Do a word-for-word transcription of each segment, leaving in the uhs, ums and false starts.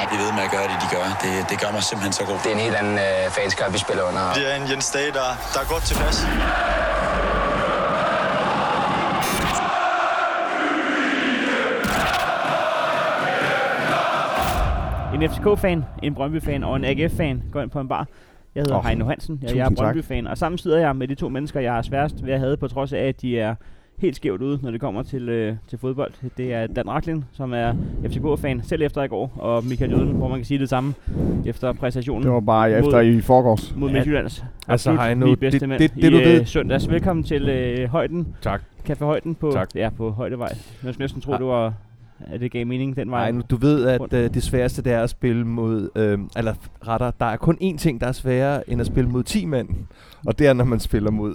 bare blive ved med at gøre det, de gør. Det, det gør mig simpelthen så god. Det er en helt anden øh, fanskamp, vi spiller under. Det er en Jens Dage, der, der er godt tilpas. En F C K-fan, en Brøndby-fan og en A G F-fan går ind på en bar. Jeg hedder oh, Heino Hansen, jeg, jeg er Brøndby-fan, og sammen sidder jeg med de to mennesker, jeg har sværest ved at have, på trods af, at de er helt skævt ude, når det kommer til, øh, til fodbold. Det er Dan Rachlin, som er F C K-fan, selv efter i går, og Michael Jøden, hvor man kan sige det samme efter præstationen. Det var bare mod, efter i forgårs. Mod Midtjyllands. Altså, Heino, bedste det, mand det, det, i du ved. Øh, søndags. Velkommen til øh, Højden. Tak. Café Højden på, tak. Ja, på Højdevej. Jeg skulle næsten tro, det var... at det gav mening den vej. Nej, du ved, at øh, det sværeste det er at spille mod, øh, eller retter, der er kun én ting, der er sværere end at spille mod ti mand, og det er, når man spiller mod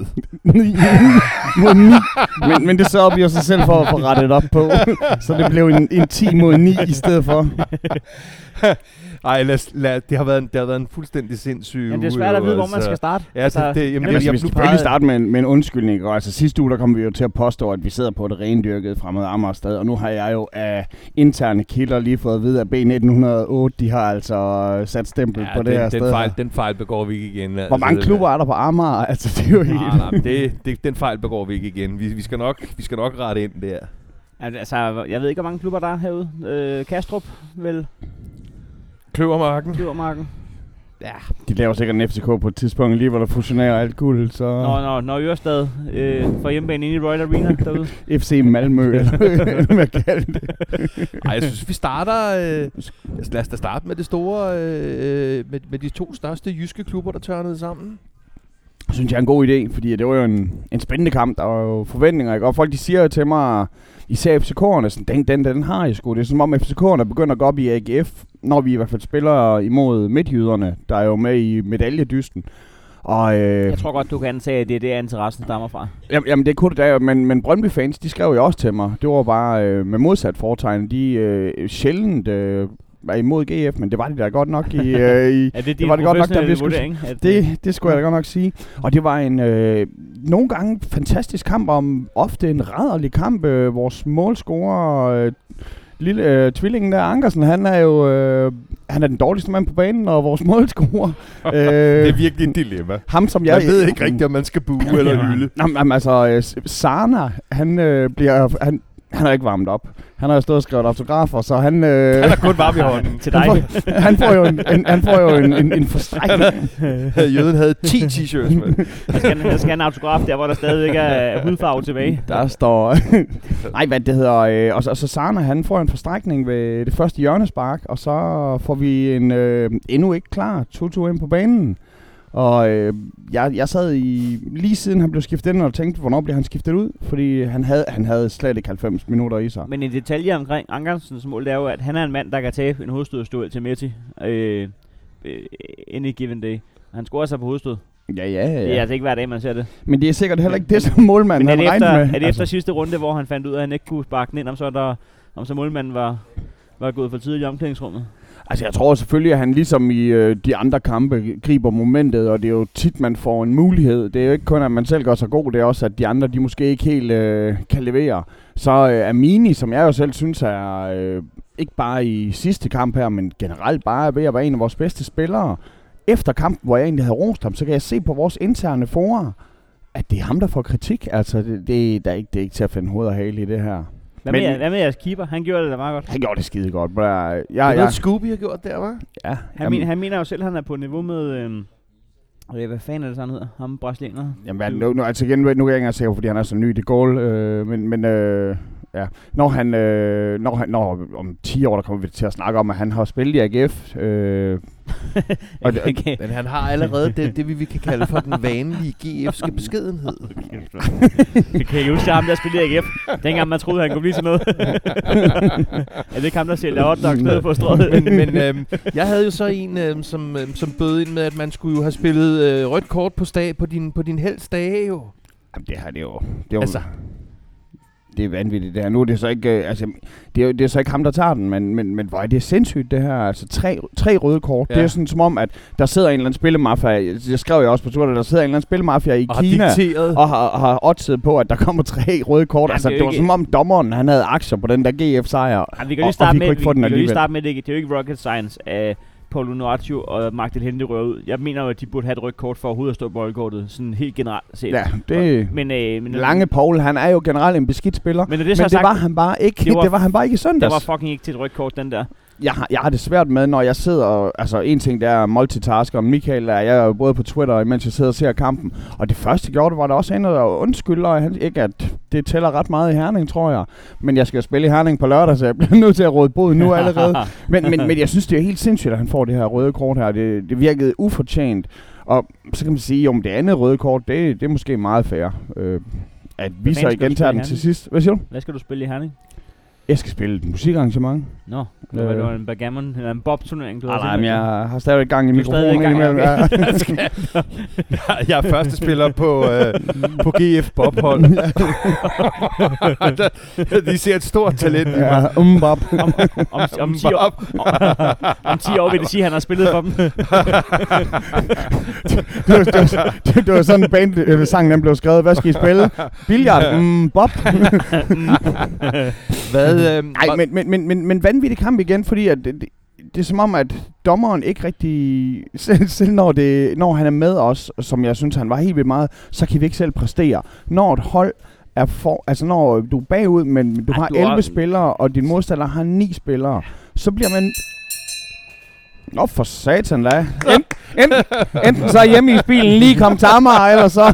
mod ni. Men, men det så op i sig selv for at få rettet op på, så det blev en, en ti mod ni i stedet for. Ej, lad, lad, det, har været en, det har været en fuldstændig sindssyg. Men det er svært at vide, hvor man skal starte. Ja, altså, det, jamen, det, det, vi skal selvfølgelig starte med en, med en undskyldning. Og altså sidste uge, der kom vi jo til at påstå, at vi sidder på det rendyrkede Fremad Amager Stad. Og nu har jeg jo af interne kilder lige fået at vide, at B nitten hundrede og otte, de har altså sat stempel ja, på det den, her den sted. Fejl, den fejl begår vi ikke igen. Hvor altså, mange klubber er der på Amager? Altså, det er jo helt... Nej, nej, det, det, den fejl begår vi ikke igen. Vi, vi, skal nok, vi skal nok rette ind der. Altså, jeg ved ikke, hvor mange klubber der er herude. Øh, Kastrup, vel... Kløvermarken. Kløvermarken. Ja, de laver sikkert en F C K på et tidspunkt, lige hvor der fusionerer alt guld, så... Nå, nå, når Ørestad øh, får hjemmebane ind i Royal Arena derude. F C Malmø, eller hvad jeg kalder det. Ej, jeg synes, vi starter... Øh, lad os da starte med det store... Øh, med, med de to største jyske klubber, der tørnede sammen. Jeg synes, jeg er en god idé, fordi det var jo en, en spændende kamp. Der var jo forventninger, ikke? Og folk de siger jo til mig, især F C K'erne, sådan, den, den, den har jeg sgu. Det er som om F C K'erne begynder at gå op i A G F, når vi i hvert fald spiller imod midtjyderne, der er jo med i medaljedysten. Og, øh, jeg tror godt, du kan antage, at det er det, interessen stammer fra. Jamen, jamen det kunne det da, men, men Brøndby-fans, de skrev jo også til mig. Det var bare øh, med modsat foretegn. De øh, sjældent... Øh, var imod G F, men det var det da godt nok i... Øh, i ja, det, det var det godt nok, der vi skulle, vurdering, det, det skulle jeg da godt nok sige. Og det var en øh, nogle gange fantastisk kamp, om ofte en rædderlig kamp. Øh, vores målscorer, øh, lille øh, tvillingen der, Ankersen, han er jo øh, han er den dårligste mand på banen, og vores målscorer... Øh, det er virkelig et dilemma. Ham, som jeg... Jeg ved ikke rigtigt, om man skal bue ja, eller hylde. Jamen, altså, øh, Sarna, han øh, bliver... Han, Han er ikke varmet op. Han har stået og skrevet autografer, så han... Øh, han er kun varm i hånden til dig. Han får, han får jo en, en, han får jo en, en, en forstrækning. Jøden havde ti t-shirts med. Han skal, han skal have en autograf der, hvor der stadigvæk er hudfarve tilbage. Der står... Nej, hvad det hedder... Øh, og, så, og så Sarna, han får en forstrækning ved det første hjørnespark, og så får vi en øh, endnu ikke klar to-to ind på banen. Og øh, jeg, jeg sad i lige siden han blev skiftet ind og tænkte, hvornår bliver han skiftet ud? Fordi han havde, han havde slet ikke halvfems minutter i sig. Men en detalje omkring Ankersens mål, det er jo, at han er en mand, der kan tabe en hovedstødstød til Messi øh, øh, any given day. Han scorer sig på hovedstød. Ja, ja, ja. Det er altså ikke hver dag, man ser det. Men det er sikkert heller ikke det, som målmanden han regnede med. Er det efter altså. sidste runde, hvor han fandt ud af, at han ikke kunne sparke den ind, om så, der, om så målmanden var, var gået for tidligt i omklædningsrummet? Altså jeg tror selvfølgelig, at han ligesom i øh, de andre kampe griber momentet, og det er jo tit, man får en mulighed. Det er jo ikke kun, at man selv gør sig god, det er også, at de andre, de måske ikke helt øh, kan levere. Så øh, Amini, som jeg jo selv synes er, øh, ikke bare i sidste kamp her, men generelt bare ved at være en af vores bedste spillere. Efter kampen, hvor jeg egentlig havde rost ham, så kan jeg se på vores interne forer, at det er ham, der får kritik. Altså det, det, der er ikke, det er ikke til at finde hoved og hale i det her. Hvad med, men, hvad med jeres keeper? Han gjorde det da meget godt. Han gjorde det skide godt. Jeg, jeg, jeg, jeg Scooby har gjort der, hva'? Ja. Han, men, han mener jo selv, at han er på niveau med... Øhm, hvad fanden er det, sådan hedder? Ham brasilianer. Jamen, nu, nu, altså igen, nu er jeg ikke engang sikker, fordi han er så ny. Det går, øh, men... men øh, ja. Når han, øh, når han, når om ti år, der kommer vi til at snakke om, at han har spillet i A G F. Øh, og det, okay. Men han har allerede det, det vi, vi kan kalde for den vanlige G F'ske beskedenhed. Det kan jeg huske, ham der spillede i A G F. Dengang man troede, han kunne blive sådan noget. Er det ikke ham, der sælger hotdogs nede på strået? men men øhm, jeg havde jo så en, øhm, som, øhm, som bød ind med, at man skulle jo have spillet øh, rødt kort på, stag, på din, på din helst dage jo. Jamen det her, det er jo... Det er jo altså... det er vanvittigt det her. Nu er det så ikke, øh, altså, det er, det er så ikke ham, der tager den, men, men, men hvor er det sindssygt det her. Altså tre, tre røde kort. Ja. Det er sådan som om, at der sidder en eller anden spillemafia, jeg skrev jo også på Twitter, der sidder en eller anden spillemafia i og Kina, har og har, har oddset på, at der kommer tre røde kort. Ja, altså det, det var som om dommeren, han havde aktier på den der G F-sejr, ja, vi kan lige starte med, vi, vi, vi kan lige starte med, det, det er jo ikke rocket science af Paulo Nuaccio og Magdal Hente rører ud. Jeg mener jo, at de burde have et rødt kort for overhovedet at stå på boldkortet, sådan helt generelt set. Ja, det men, øh, men Lange Paul, han er jo generelt en beskidt spiller, men det, men det sagt, var han bare ikke. Det var, det var han bare ikke i søndags. Det var fucking ikke til et rødt kort, den der. Jeg har, jeg har det svært med, når jeg sidder og, altså en ting der er multitasker, og Michael er jeg er jo både på Twitter, mens jeg sidder og ser kampen, og det første jeg gjorde, det var der også en, der undskylder, han, ikke at det tæller ret meget i Herning, tror jeg, men jeg skal spille i Herning på lørdag, så jeg bliver nødt til at råde bod nu allerede, men, men, men jeg synes, det er helt sindssygt, at han får det her røde kort her, det, det virkede ufortjent, og så kan man sige, om det andet røde kort, det, det er måske meget fair, øh, at vi så igen tager den til sidst. Hvad siger du? Hvad skal du spille i Herning? Jeg skal spille et musikarrangement. Nå, no, øh. det var en backgammon eller en bob-turnering, du har nej, men jeg har stadig gang i du mikrofonen imellem. Ja. jeg, jeg er første spiller på, øh, på G F Bob-hold. De ser et stort talent i mig. Ja, um, bob. om, om, om, ti år, om ti år vil det sige, at han har spillet for dem. det, var, det, var, det, det var sådan en band, øh, sangen den blev skrevet. Hvad skal I spille? Billard? Um, bob. Hvad? Øh, Nej, men, men, men, men, men vanvittig kamp igen, fordi at det, det, det er som om, at dommeren ikke rigtig, selv, selv når, det, når han er med os, som jeg synes, han var helt vildt meget, så kan vi ikke selv præstere. Når et hold er for, altså når du er bagud, men du Ej, har du elleve har... spillere, og din modstander har ni spillere, så bliver man... Nå for satan da. Ent, enten, enten så er hjemme i bilen lige kom til Amager, eller så...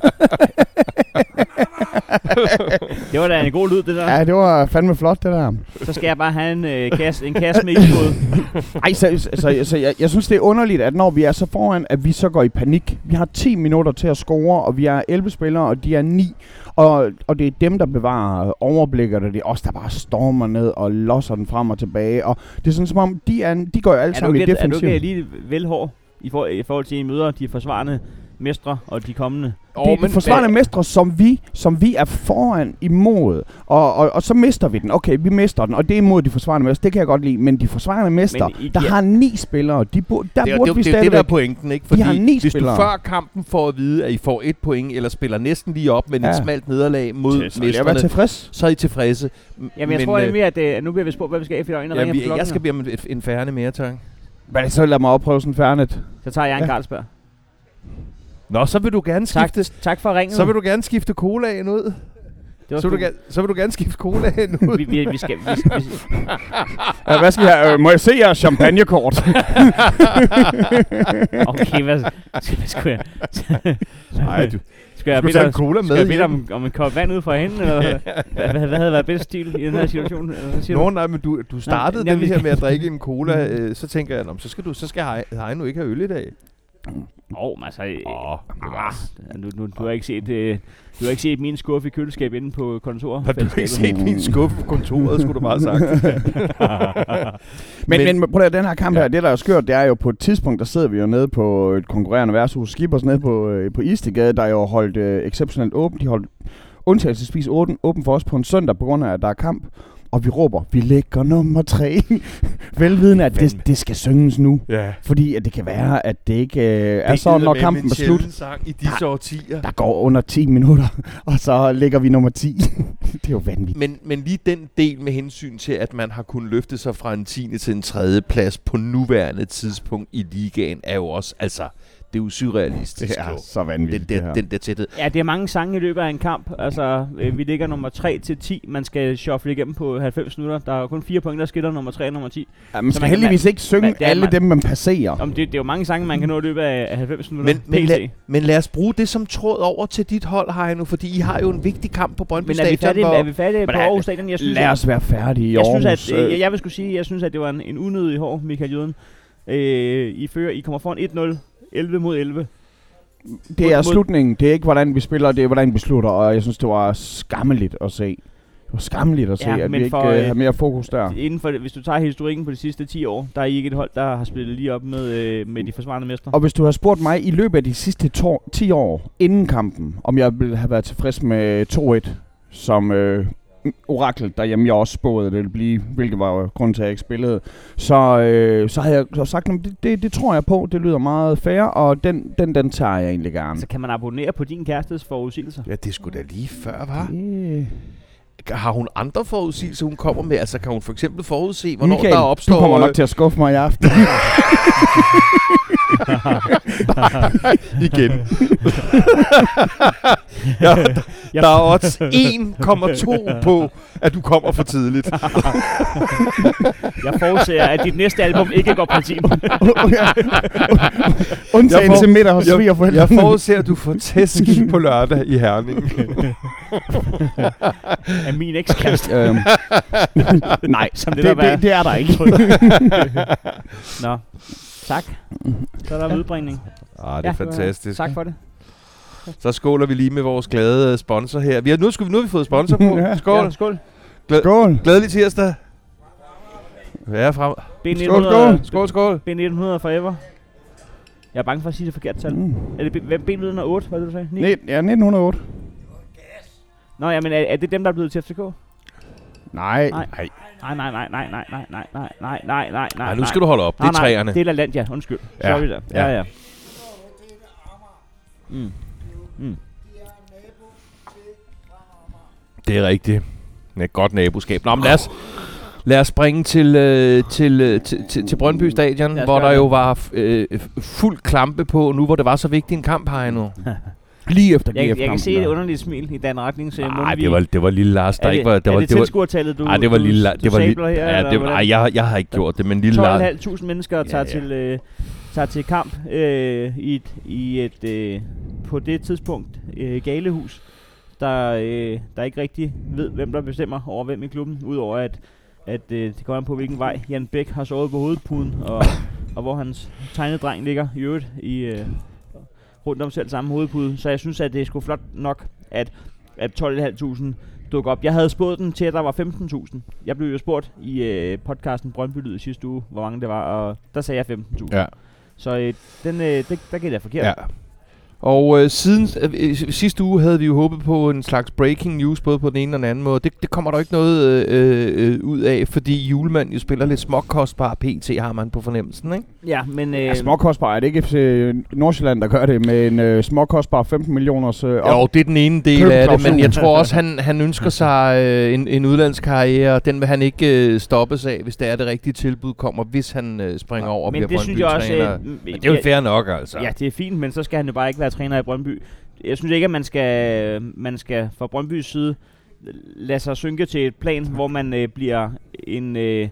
Det var da en god lyd, det der. Ja, det var fandme flot, det der. Så skal jeg bare have en, øh, kasse, en kasse med ikode. Ej, så, så, så, så jeg, jeg synes, det er underligt, at når vi er så foran, at vi så går i panik. Vi har ti minutter til at score, og vi er elleve spillere, og de er ni. Og, og det er dem, der bevarer overblikket, og det er os, der bare stormer ned og losser den frem og tilbage. Og det er sådan som om, de, er, de går jo alle sammen i defensiv. Er du ikke lige vel hård i, for, i forhold til, at I møder de forsvarende mestre og de kommende? Oh, det er forsvarende mestre, som vi, som vi er foran imod, og, og, og så mister vi den. Okay, vi mister den, og det er imod de forsvarende mestre. Det kan jeg godt lide, men de forsvarende mestre, I, der ja. har ni spillere, de bo, der det, burde det, vi stadigvæk... Det er det, der er pointen, ikke? Fordi de har ni hvis spillere. Du før kampen får at vide, at I får et point, eller spiller næsten lige op med ja. et smalt nederlag mod mestrene, tilfreds. så er I tilfredse. Jamen, jeg men, tror øh, mere, at øh, nu bliver vi spurgt, hvad vi skal efter øjnene. Ja, vi, jeg skal bede om en færne mere, tak. Men så lad mig opprøve sådan en færnet. Så tager jeg en Carlsberg. Nå, så vil du gerne skifte... Tak, tak for ringen. Så vil du gerne skifte colaen ud. Så vil, du gerne, så vil du gerne skifte colaen ud. vi, vi, vi skal... Vi skal vi ja, hvad skal jeg... Øh, må jeg se jeres champagnekort? Okay, hvad, hvad skulle jeg... Nej, du... Skal jeg bede cola med jeg om, om en kop vand ud fra hende? Eller hvad, hvad, hvad havde været bedst stil i den her situation? Nå, nej, men du, du startede nej, den her med at drikke en cola. øh, så tænker jeg, så skal du, så skal Heino ikke have øl i dag. Åh, oh, altså... Åh, oh, nu, nu, du har ikke set... Øh, du har ikke set min skuffe i køleskab inde på kontoret. Har du ikke set min skuffe på kontoret, skulle du bare have sagt. men, men, men prøv at den her kamp her, det der er skørt, det er jo på et tidspunkt, der sidder vi jo nede på et konkurrerende værtshus Skibers nede på, øh, på Istegade, der er jo holdt øh, exceptionelt åbent. De holdt undtagelsesvis åben, åben for os på en søndag, på grund af, at der er kamp. Og vi råber, vi lægger nummer tre. Velvidende, at det, det skal synges nu. Ja. Fordi at det kan være, at det ikke øh, er så, når kampen er slut. Sang i disse der, årtier. Der går under ti minutter, og så lægger vi nummer ti. Det er jo vanvittigt. Men, men lige den del med hensyn til, at man har kunnet løfte sig fra en tiende til en tredje plads på nuværende tidspunkt i ligaen, er jo også, altså... Det er jo surrealistisk. Det er så vanvittigt, den, der, den der tæthed. Ja, det er mange sange i løbet af en kamp. Altså, øh, vi ligger nummer tre til ti. Man skal shuffle igennem på halvfems minutter. Der er kun fire point, der skiller nummer tre og nummer ti. Ja, man skal man heldigvis man, ikke synge man, alle man, dem, man passerer. Om det, det er jo mange sange, man kan nå i løbet af halvfems minutter. Men, men, la, men lad os bruge det som tråd over til dit hold, Heino, fordi I har jo en vigtig kamp på Brøndby Stadion. Men er vi færdige, er vi færdige på Aarhus Stadion? Jeg synes, lad os være færdige i jeg Aarhus. Synes, at, jeg, jeg vil skulle sige, jeg synes, at det var en, en unødig hård Michael Jøden. Øh, I fører, I kommer foran et nul, elleve mod elleve. Det er slutningen. Det er ikke, hvordan vi spiller, det er, hvordan vi slutter. Og jeg synes, det var skammeligt at se. Det var skammeligt at se, ja, at vi ikke uh, har mere fokus der. Inden for, hvis du tager historikken på de sidste ti år, der er I ikke et hold, der har spillet lige op med, uh, med de forsvarende mestre. Og hvis du har spurgt mig i løbet af de sidste to, ti år, inden kampen, om jeg ville have været tilfreds med to et, som uh, orakel derhjemme, jeg også spåede, det ville blive, hvilket var jo grund til, at jeg ikke spillede. Så, øh, så havde jeg så sagt, det, det, det tror jeg på, det lyder meget fair, og den, den, den tager jeg egentlig gerne. Så kan man abonnere på din kærestes forudsigelser? Ja, det skulle da lige før, var. Det... Har hun andre forudsigelser, hun kommer med? Altså, kan hun for eksempel forudse, hvornår Michael, der opstår... du kommer nok til at skuffe mig i aften. Igen. ja, der, der er odds en komma to på, at du kommer for tidligt. Jeg forudser, at dit næste album ikke går platin. Undtagen til middag hos svigerforældre. Jeg forudser, at du får tæsk på lørdag i Herning. Af min ekskæreste. øhm. Nej, som det, det, der det, det er der ikke. Nå, tak. Så er der udbringning. Ah, det er ja, fantastisk. Tak for det. Så skåler vi lige med vores glade sponsor her. Vi har, nu, skulle vi, nu har vi fået sponsor på. Ja. Skål. Ja, skål. Glæd, skål. Glædelig tirsdag. Ja, frem. Skål, skål. Skål, skål. B nitten hundrede forever. Jeg er bange for at sige det forkert tal. Mm. Er det B nitten hundrede otte, hvad det du sagde? ni? Ja, nitten hundrede otte. Nå, jamen, er, er det dem, der er blevet til F C K? Nej. Nej. Nej, nej, nej, nej, nej, nej, nej, nej, nej, nej, nej, nej. Nu skal du holde op. Det er træerne. Det er land, ja. Undskyld. Ja. Sorry der. Ja, ja. Mm. Mm. Det er rigtigt. Det er et godt naboskab. Nå, men lad os, lad os springe til, øh, til, øh, til, til, til Brøndby Stadion, hvor der jo var øh, fuld klampe på, nu hvor det var så vigtig en kamp, Heino. Lige efter G F-kampen. Jeg, jeg kan se et underligt smil i den retning, så Nej, det var, det var lille Lars, der er det, ikke var... Det er var, det det var tilskuertallet, du, nej, det var du, lille, du, det var sabler lille, her? Ja, det var, nej, jeg, jeg har ikke gjort det, men lille Lars... tolv tusind fem hundrede mennesker tager, ja, ja. Til, øh, tager til kamp øh, i et, i et øh, på det tidspunkt øh, galehus, der, øh, der ikke rigtig ved, hvem der bestemmer over hvem i klubben, udover at, at øh, det går an på, hvilken vej Jan Bæk har sovet på hovedpuden, og, og hvor hans tegnedreng ligger i øvrigt i... Øh, rundt om selv samme hovedpude, så jeg synes, at det er sgu flot nok, at, at tolv tusind fem hundrede dukker op. Jeg havde spået den til, at der var femten tusind. Jeg blev jo spurgt i øh, podcasten Brøndby Lyd i sidste uge, hvor mange det var, og der sagde jeg femten tusind. Ja. Så øh, den, øh, det, der gik jeg forkert. Ja. Og øh, siden øh, sidste uge havde vi jo håbet på en slags breaking news, både på den ene og den anden måde. Det, det kommer der ikke noget øh, øh, ud af, fordi Julemand jo spiller lidt småkostbar P T, har man på fornemmelsen, ikke? Ja, men... Øh, ja, småkostbar, er det ikke F C Nordsjælland, der gør det med en øh, småkostbar femten millioners... Øh, jo, det er den ene del af det, men jeg tror også, han, han ønsker sig øh, en, en udlandskarriere, og den vil han ikke øh, stoppes af, hvis det er det rigtige tilbud kommer, hvis han øh, springer ja, over og bliver Brøndby-træner. Men det er jo fair nok, altså. Ja, det er fint, men så skal han jo bare ikke være træner i Brøndby. Jeg synes ikke, at man skal, man skal fra Brøndbys side lade sig synke til et plan, hvor man øh, bliver en, øh,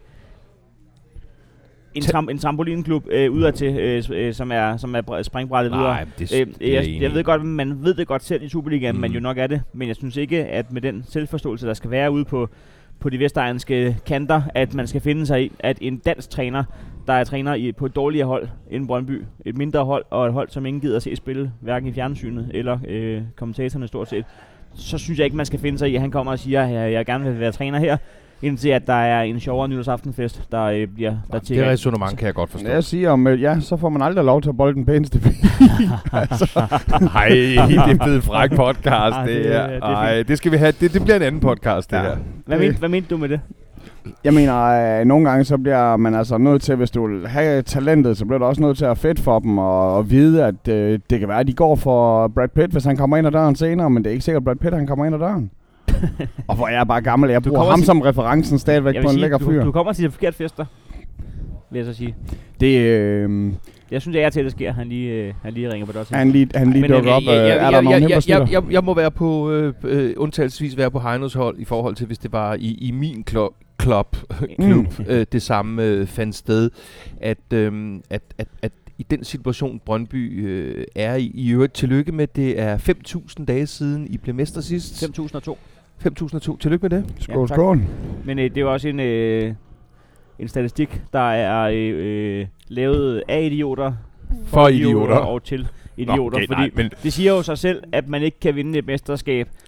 en, tram, en trampolinklub øh, udadtil, øh, som er, som er springbrættet videre. Nej, det, øh, det jeg, jeg ved godt, man ved det godt selv i Superligaen, mm. man jo nok er det, men jeg synes ikke, at med den selvforståelse, der skal være ude på, på de vestegnske kanter, at man skal finde sig i, at en dansk træner, der er træner i, på et dårligere hold end Brøndby, et mindre hold, og et hold, som ingen gider at se spille, hverken i fjernsynet eller øh, kommentatorerne stort set, så synes jeg ikke, man skal finde sig i, at han kommer og siger, at jeg, jeg gerne vil være træner her, indtil at der er en sjovere nytårsaftenfest, der øh, bliver der til. Det resonemang kan jeg godt forstå. Jeg siger om, øh, ja, så får man aldrig lov til at bolde den pæneste bil. altså. Ej, det er blevet en fræk podcast, det, det her. Det Ej, det skal vi have. Det, det bliver en anden podcast, det ja. her. Hvad mente, hvad mente du med det? Jeg mener, øh, nogle gange så bliver man altså nødt til, hvis du vil have talentet, så bliver du også nødt til at fedt for dem og, og vide, at øh, det kan være, at de går for Brad Pitt, hvis han kommer ind ad døren senere, men det er ikke sikkert, at Brad Pitt han kommer ind ad døren. Og hvor jeg er bare gammel, jeg bruger ham som referencen stadigvæk på en sige, lækker fyr. Du, du kommer til de forkerte fester, vil jeg så sige. Det, øh, jeg synes, det er til, at det sker. Han lige, øh, han lige ringer på dig. Han lige, han lige dukker op. Øh, jeg, jeg, er der nogen jeg, jeg, jeg, jeg må være på, øh, øh, undtagelsesvis være på Heinos hold, i forhold til, hvis det var i, i min klub, klub, klub mm. øh, det samme øh, fandt sted, at, øh, at, at, at i den situation, Brøndby øh, er i, i øvrigt, tillykke med, det er fem tusind dage siden, I blev mester sidst. fem tusind og to. fem tusind og to. Tillykke med det. Skål, ja, skål. Men øh, det er jo også en, øh, en statistik, der er øh, lavet af idioter, for, for idioter. idioter og til idioter. Nå, okay, fordi nej, men det siger jo sig selv, at man ikke kan vinde et mesterskab,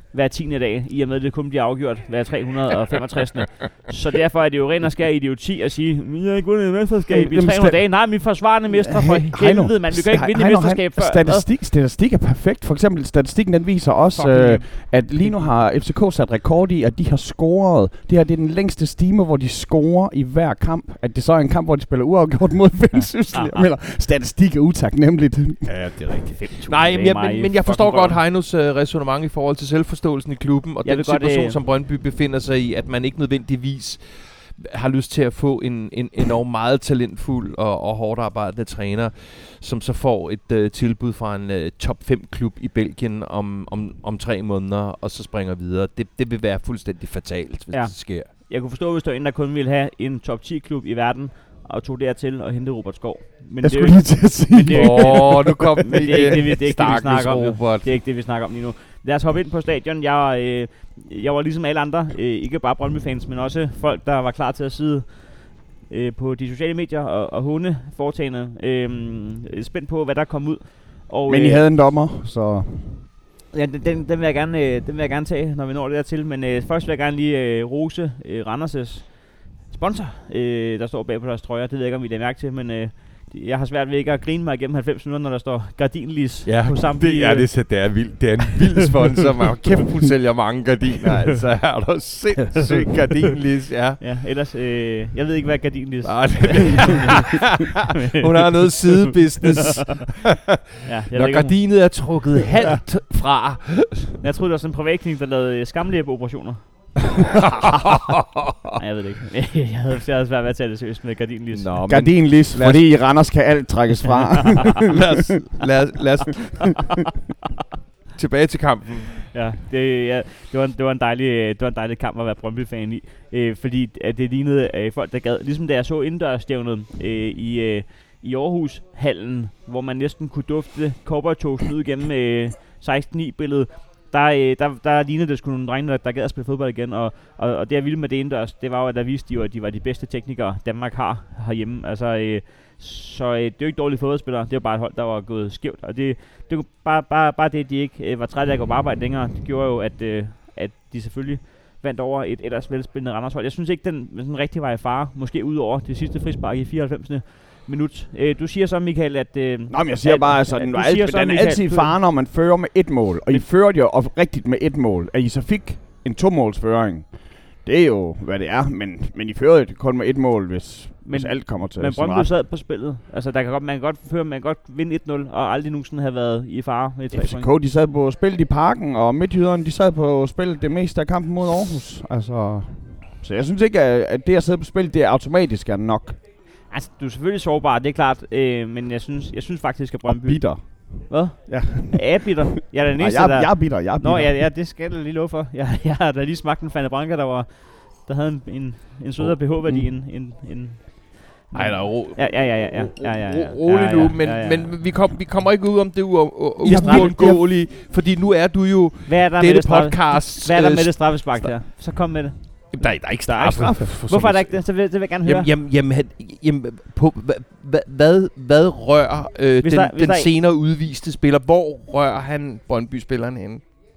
hver tiende dag, i og med, at det kun bliver afgjort hver tre hundrede og femogtres. Så derfor er det jo ren og skær idioti at sige, vi har ikke vundet et mesterskab i tre hundrede dage. Nej, vi er forsvarende mestre for helvede, man. Vi kan ikke vinde et mesterskab før. Statistik, statistik er perfekt. For eksempel, statistikken den viser også, øh, at lige nu har F C K sat rekord i, at de har scoret. Det her det er den længste stime, hvor de scorer i hver kamp. At det så er en kamp, hvor de spiller uafgjort mod Vendsyssel. Ja. Statistik er utaknemmeligt. Ja, det er rigtigt. Nej, men jeg, men, men jeg forstår godt Heinos uh, resonemang i forhold til selvforståelsen i klubben, og jeg den situation, godt, som Brøndby befinder sig i, at man ikke nødvendigvis har lyst til at få en, en enormt meget talentfuld og, og hårdt arbejdende træner, som så får et uh, tilbud fra en uh, top fem klub i Belgien om, om, om tre måneder, og så springer videre. Det, det vil være fuldstændig fatalt, hvis ja. det sker. Jeg kunne forstå, hvis der var en, der kun ville have en top ti klub i verden, og tog dertil og hente Robert Skov. Men jeg skulle lige til at sige. Åh, oh, nu kom den igen. Det er ikke det, vi, det, er ikke det, vi snakker om. Det er ikke det, vi snakker om lige nu. Lad os hoppe ind på stadion. Jeg, øh, jeg var ligesom alle andre, øh, ikke bare Brøndby-fans, men også folk, der var klar til at sidde øh, på de sociale medier og, og hunde foretagende. Øh, spændt på, hvad der kom ud. Og, men I øh, havde en dommer, så... Ja, den, den, den, vil jeg gerne, øh, den vil jeg gerne tage, når vi når det dertil. Men øh, først vil jeg gerne lige øh, rose øh, Randers' sponsor, øh, der står bag på deres trøjer. Det ved jeg ikke, om I lader mærke til, men øh, jeg har svært ved ikke at grine mig igennem halvfems minutter, når der står Gardinlis ja, på samtlige. Ja, det, det, er vildt. Det er en vild sponsor. Man kæft, hun sælger mange gardiner. Altså, er der sindssygt Gardinlis, ja. Ja, ellers, øh, jeg ved ikke, hvad Gardinlis er. Hun har noget sidebusiness. Ja, når gardinet er trukket halvt fra. Jeg troede, det var sådan en privatklinik, der lavede skamlæbeoperationer. Nej, jeg ved det ikke. Jeg havde, jeg havde svært ved at tage det seriøst med Gardinlis. Nå, Gardinlis, fordi i Randers kan alt trækkes fra. lad os, lad os, lad os. Tilbage til kampen. Ja, det, ja, det, var, en, det, var en dejlig, det var en dejlig kamp at være Brøndby-fan i. Øh, fordi at det lignede øh, folk, der gad. Ligesom da jeg så indendørsstævnet øh, i, øh, i Aarhus-hallen, hvor man næsten kunne dufte cowboytoasten ud gennem øh, seksten ni-billedet. Der, øh, der, der lignede det sgu nogle drenge, der, der gad at spille fodbold igen, og, og, og det jeg ville med det indendørs, det var jo, at der viste de jo, at de var de bedste teknikere, Danmark har herhjemme. Altså, øh, så øh, det er jo ikke dårlige fodboldspillere, det var bare et hold, der var gået skævt, og det, det var bare, bare, bare det, at de ikke øh, var trætte af at gå på arbejde længere, det gjorde jo, at, øh, at de selvfølgelig vandt over et ellers velspillende Randers hold. Jeg synes ikke, den sådan rigtig var i fare, måske ud over det sidste frispark i fireoghalvfemsende minut. Øh, du siger så, Michael, at... Øh, Nå, men jeg siger at, bare, altså, at, den, at, alt, så, den er Michael, altid i fare, når man fører med et mål. Og I førte jo rigtigt med et mål. At I så fik en to-målsføring, det er jo, hvad det er. Men, men I fører det kun med et mål, hvis, men, hvis alt kommer til. Men Brøndby sad på spillet. Altså, der kan godt, man kan godt føre, man kan godt vinde et nul, og aldrig nogensinde have været i fare med tre F C K, de sad på spillet i Parken, og Midtjyderne, de sad på spillet det meste af kampen mod Aarhus. Altså, så jeg synes ikke, at det at sidde på spillet, det er automatisk er nok. Altså, du er selvfølgelig sårbar, det er klart, øh, men jeg synes, jeg synes faktisk, at Brøndby... Og bitter. Hvad? Ja. Er jeg bitter? Jeg er den eneste, jeg, der... Jeg er bitter, jeg er bitter. Nå, ja, ja, det skal jeg lige love for. Jeg, jeg har da lige smagt en Fanta Branca, der var... Der havde en, en, en sødere B H-værdi mm. end... En, en, Ej, der er ro... Ja, ja, ja, ja, ja, ja, ja. Rolig nu, men, ja, ja. men vi, kom, vi kommer ikke ud om det uundgåelige, fordi nu er du jo hvad er der dette podcast... Hvad er der med det straffespark der? Så kom med det. Jamen, der, er, der er ikke straffe. Hvorfor er der ikke det? Så vil, det vil jeg gerne høre. Jamen, jamen, jamen på, hvad, hvad, hvad rører øh, den, der, den senere udviste spiller? Hvor rører han Brøndby-spilleren henne?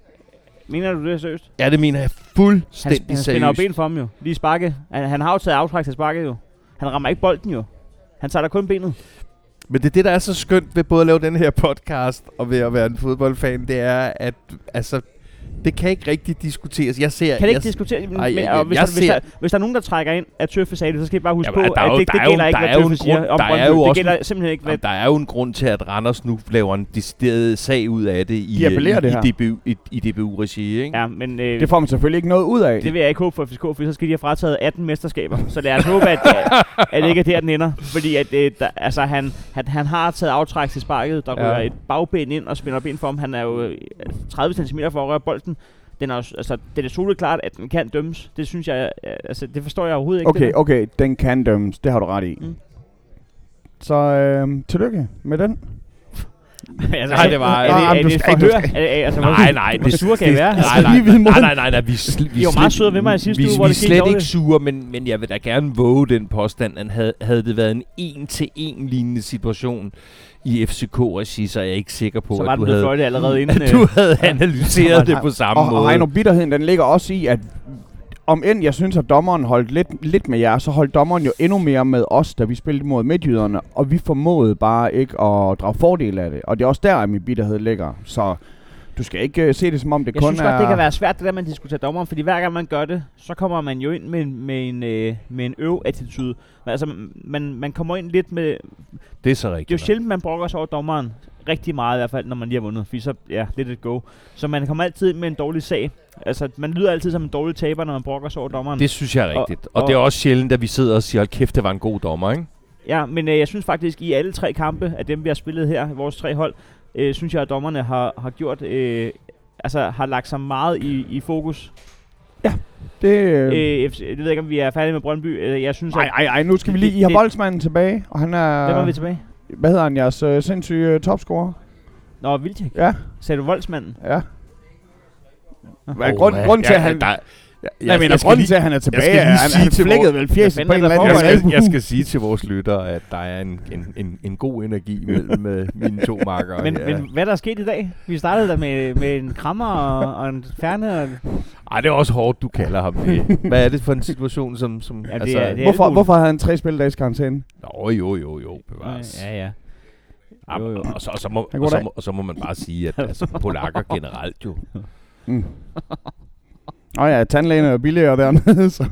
Mener du det seriøst? Ja, det mener jeg fuldstændig seriøst. Han, han spænder jo ben for ham jo. Lige sparke. Han, han har jo taget aftræk til sparket jo. Han rammer ikke bolden jo. Han tager da kun benet. Men det er det, der er så skønt ved både at lave den her podcast og ved at være en fodboldfan, det er, at altså... Det kan ikke rigtig diskuteres. Jeg ser... Kan det ikke jeg diskuteres? Ej, men, og hvis, jeg der, hvis, der, hvis der er nogen, der trækker ind, at Tøffe sagde det, så skal I bare huske jamen, på, at jo, det, det gælder ikke, hvad Tøffe siger om Brøndby. Det gælder simpelthen ikke, hvad... Der er jo en grund til, at Randers nu laver en decideret sag ud af det i, De appellerer i, det i, D B U, i, i D B U-regi, ikke? Ja, men... Øh, det får man selvfølgelig ikke noget ud af. Det vil jeg ikke håbe for F C K, for så skal de have frataget atten mesterskaber. Så lad os håbe, at, at det ikke er der, den ender. Fordi at, øh, der, altså, han, han, han har taget aftræk til sparket, der ja. rører et bagben ind og spænder ben for ham. Han er jo tredive centimeter for at røre bolden. Den er, altså, det er soleklart klart, at den kan dømmes. Det synes jeg, altså, det forstår jeg overhovedet ikke. Okay, det okay, den kan dømmes. Det har du ret i. Mm. Så øh, tillykke med den. altså, nej, det var... Er det, er det forhør? Altså, nej, nej. Hvor sure kan I være? Nej, nej, nej, nej, nej, nej. Vi, sl- vi I var meget søde ved mig i sidste vi, uge, hvor vi det gik slet dårligt. ikke sure, men, men jeg vil da gerne våge den påstand, at havde, havde det været en en-til-en lignende situation i F C K-regi, så er jeg ikke sikker på, at du havde, det allerede inden, at du havde analyseret det på samme og, måde. Og Heino, bitterheden, den ligger også i, at om end jeg synes, at dommeren holdt lidt, lidt med jer, så holdt dommeren jo endnu mere med os, da vi spillede mod midtjyderne, og vi formåede bare ikke at drage fordel af det. Og det er også der, at min bitterhed ligger. Så du skal ikke uh, se det, som om det jeg kun er... Jeg synes godt, det kan være svært, det der, man diskuterer dommeren, fordi hver gang man gør det, så kommer man jo ind med, med en, øh, med en øv-attitude. Altså, man, man kommer ind lidt med... Det er så rigtigt. Det er jo sjældent, man brokker sig over dommeren. Rigtig meget i hvert fald, når man lige har vundet. Fordi så, ja, lidt et go. Så man kommer altid ind med en dårlig sag. Altså, man lyder altid som en dårlig taber, når man brokker sig over dommeren. Det synes jeg er rigtigt. Og, og, og det er også sjældent, at vi sidder og siger, hold kæft, det var en god dommer, ikke? Ja, men øh, jeg synes faktisk, i alle tre kampe af dem, vi har spillet her, vores tre hold, øh, synes jeg, at dommerne har, har gjort... Øh, altså, har lagt sig meget i, i fokus. Ja, det... Øh, øh, jeg ved ikke, om vi er færdige med Brøndby. Jeg synes, ej, ej, ej, nu skal vi lige... I har voldsmanden tilbage, og han er... Hvem er vi tilbage? Hvad hedder han, jeres øh, sindssyge topscorer? Nå, Vilcek. Ja. Sagde du voldsmanden? Ja. Hvad er oh, grund, grund til, at han... Der, jeg, jeg mener, grunden til, at han er tilbage, er, han, han flækkede vel fjæset på en eller anden jeg, måde. skal, jeg skal sige til vores lyttere, at der er en, en, en, en god energi mellem uh, mine to makkere. Men, ja. men hvad der er sket i dag? Vi startede der med, med en krammer og, og en færne. Og ej, det er også hårdt, du kalder ham det. Hvad er det for en situation, som... som ja, det altså, er, det er hvorfor, hvorfor havde han tre spildags karantæne? Nå, jo, jo, jo, bevares. Ja, ja. Jo, jo. Og, så, og, så må, og, så må, og så må man bare sige, at altså, polakker generelt jo... Mm. Åh oh ja, tandlægen er billigere dernede, så...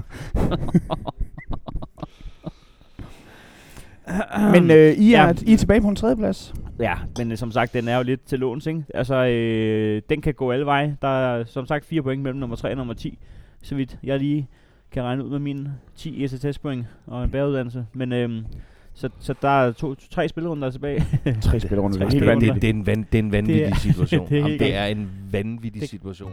Men øh, I, er, ja. I er tilbage på en tredjeplads. Ja, men øh, som sagt, den er jo lidt til låns, ikke? Altså, øh, den kan gå alle veje. Der er som sagt fire point mellem nummer tre og nummer ti, så vidt jeg lige kan regne ud med mine ti S T S-point og en bæruddannelse. Men øh, så, så der er to, to, tre spilrunder tilbage. Tre spilrunder, det er helt vanvittigt. Det, det, er en van, det er en vanvittig det er, situation. det, er Jamen, det er en vanvittig det. situation.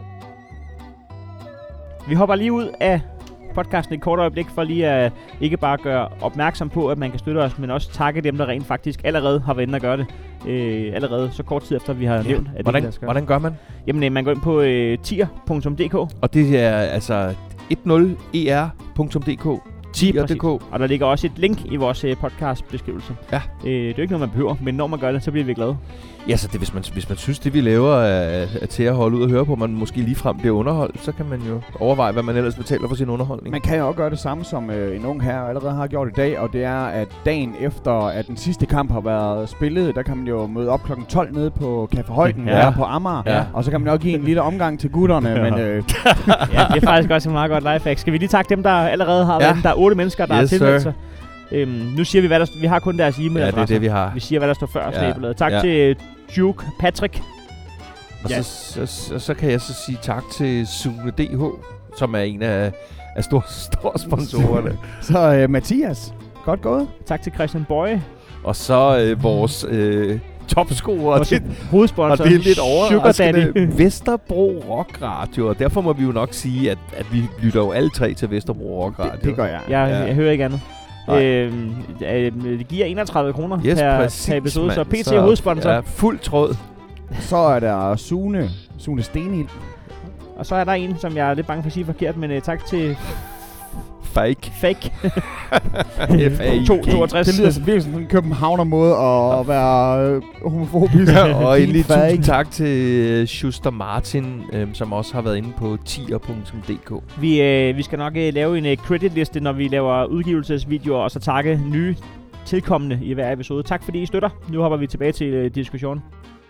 Vi hopper lige ud af podcasten et kort øjeblik, for lige at ikke bare gøre opmærksom på, at man kan støtte os, men også takke dem, der rent faktisk allerede har været inde og gøre det. Øh, allerede så kort tid efter, vi har ja. nævnt, at hvordan, det skal. Hvordan gør man? Jamen, øh, man går ind på øh, tier punktum d k. Og det er altså ti er punktum d k. tier punktum d k. Og der ligger også et link i vores øh, podcast-beskrivelse. Ja. Øh, det er jo ikke noget, man behøver, men når man gør det, så bliver vi glade. Ja, så det, hvis, man, hvis man synes, det vi laver er, er til at holde ud og høre på, man måske ligefrem bliver underholdt, så kan man jo overveje, hvad man ellers betaler for sin underholdning. Man kan jo også gøre det samme, som øh, en ung herre allerede har gjort i dag, og det er, at dagen efter, at den sidste kamp har været spillet, der kan man jo møde op klokken tolv nede på Café Højden, ja. Der på Amager, ja. Og så kan man jo give en lille omgang til gutterne, ja. men... Øh, ja, det er faktisk også en meget godt lifehack. Skal vi lige takke dem, der allerede har ja. været? Der er otte mennesker, der yes, har tilmeldt sig. Øhm, nu siger vi, hvad der st- vi har kun deres e-mail. Ja, det er det, vi har. Vi siger, hvad der står før ja. snabelaget. Tak ja. til Duke Patrick. Og ja. så, så, så, så kan jeg så sige tak til Sune D H, som er en af, af store, store sponsorerne. Så øh, Mathias, godt gået. Tak til Christian Bøje. Og så øh, vores øh, topscorer. Og det, hovedsponsor. Og det er lidt overraskende. Vesterbro Rock Radio. Og derfor må vi jo nok sige, at, at vi lytter jo alle tre til Vesterbro Rock Radio. Det, det gør jeg. Jeg, ja. jeg hører ikke andet. Øhm, øh, det giver enogtredive kroner yes, per, præcis, per episode, man. så P T er hovedsponsor. Ja, fuld tråd. Så er der Sune, Sune Stenhild. Og så er der en, som jeg er lidt bange for at sige forkert, men uh, tak til... Fake. Fake. F A I K. toogtres. Det lyder som virkelig sådan en københavner måde at være øh, homofobisk. Og endelig tusind tak til Schuster Martin, øh, som også har været inde på tier punktum d k. Vi, øh, vi skal nok øh, lave en øh, creditliste, når vi laver udgivelsesvideoer, og så takke nye tilkommende i hver episode. Tak fordi I støtter. Nu hopper vi tilbage til øh, diskussionen.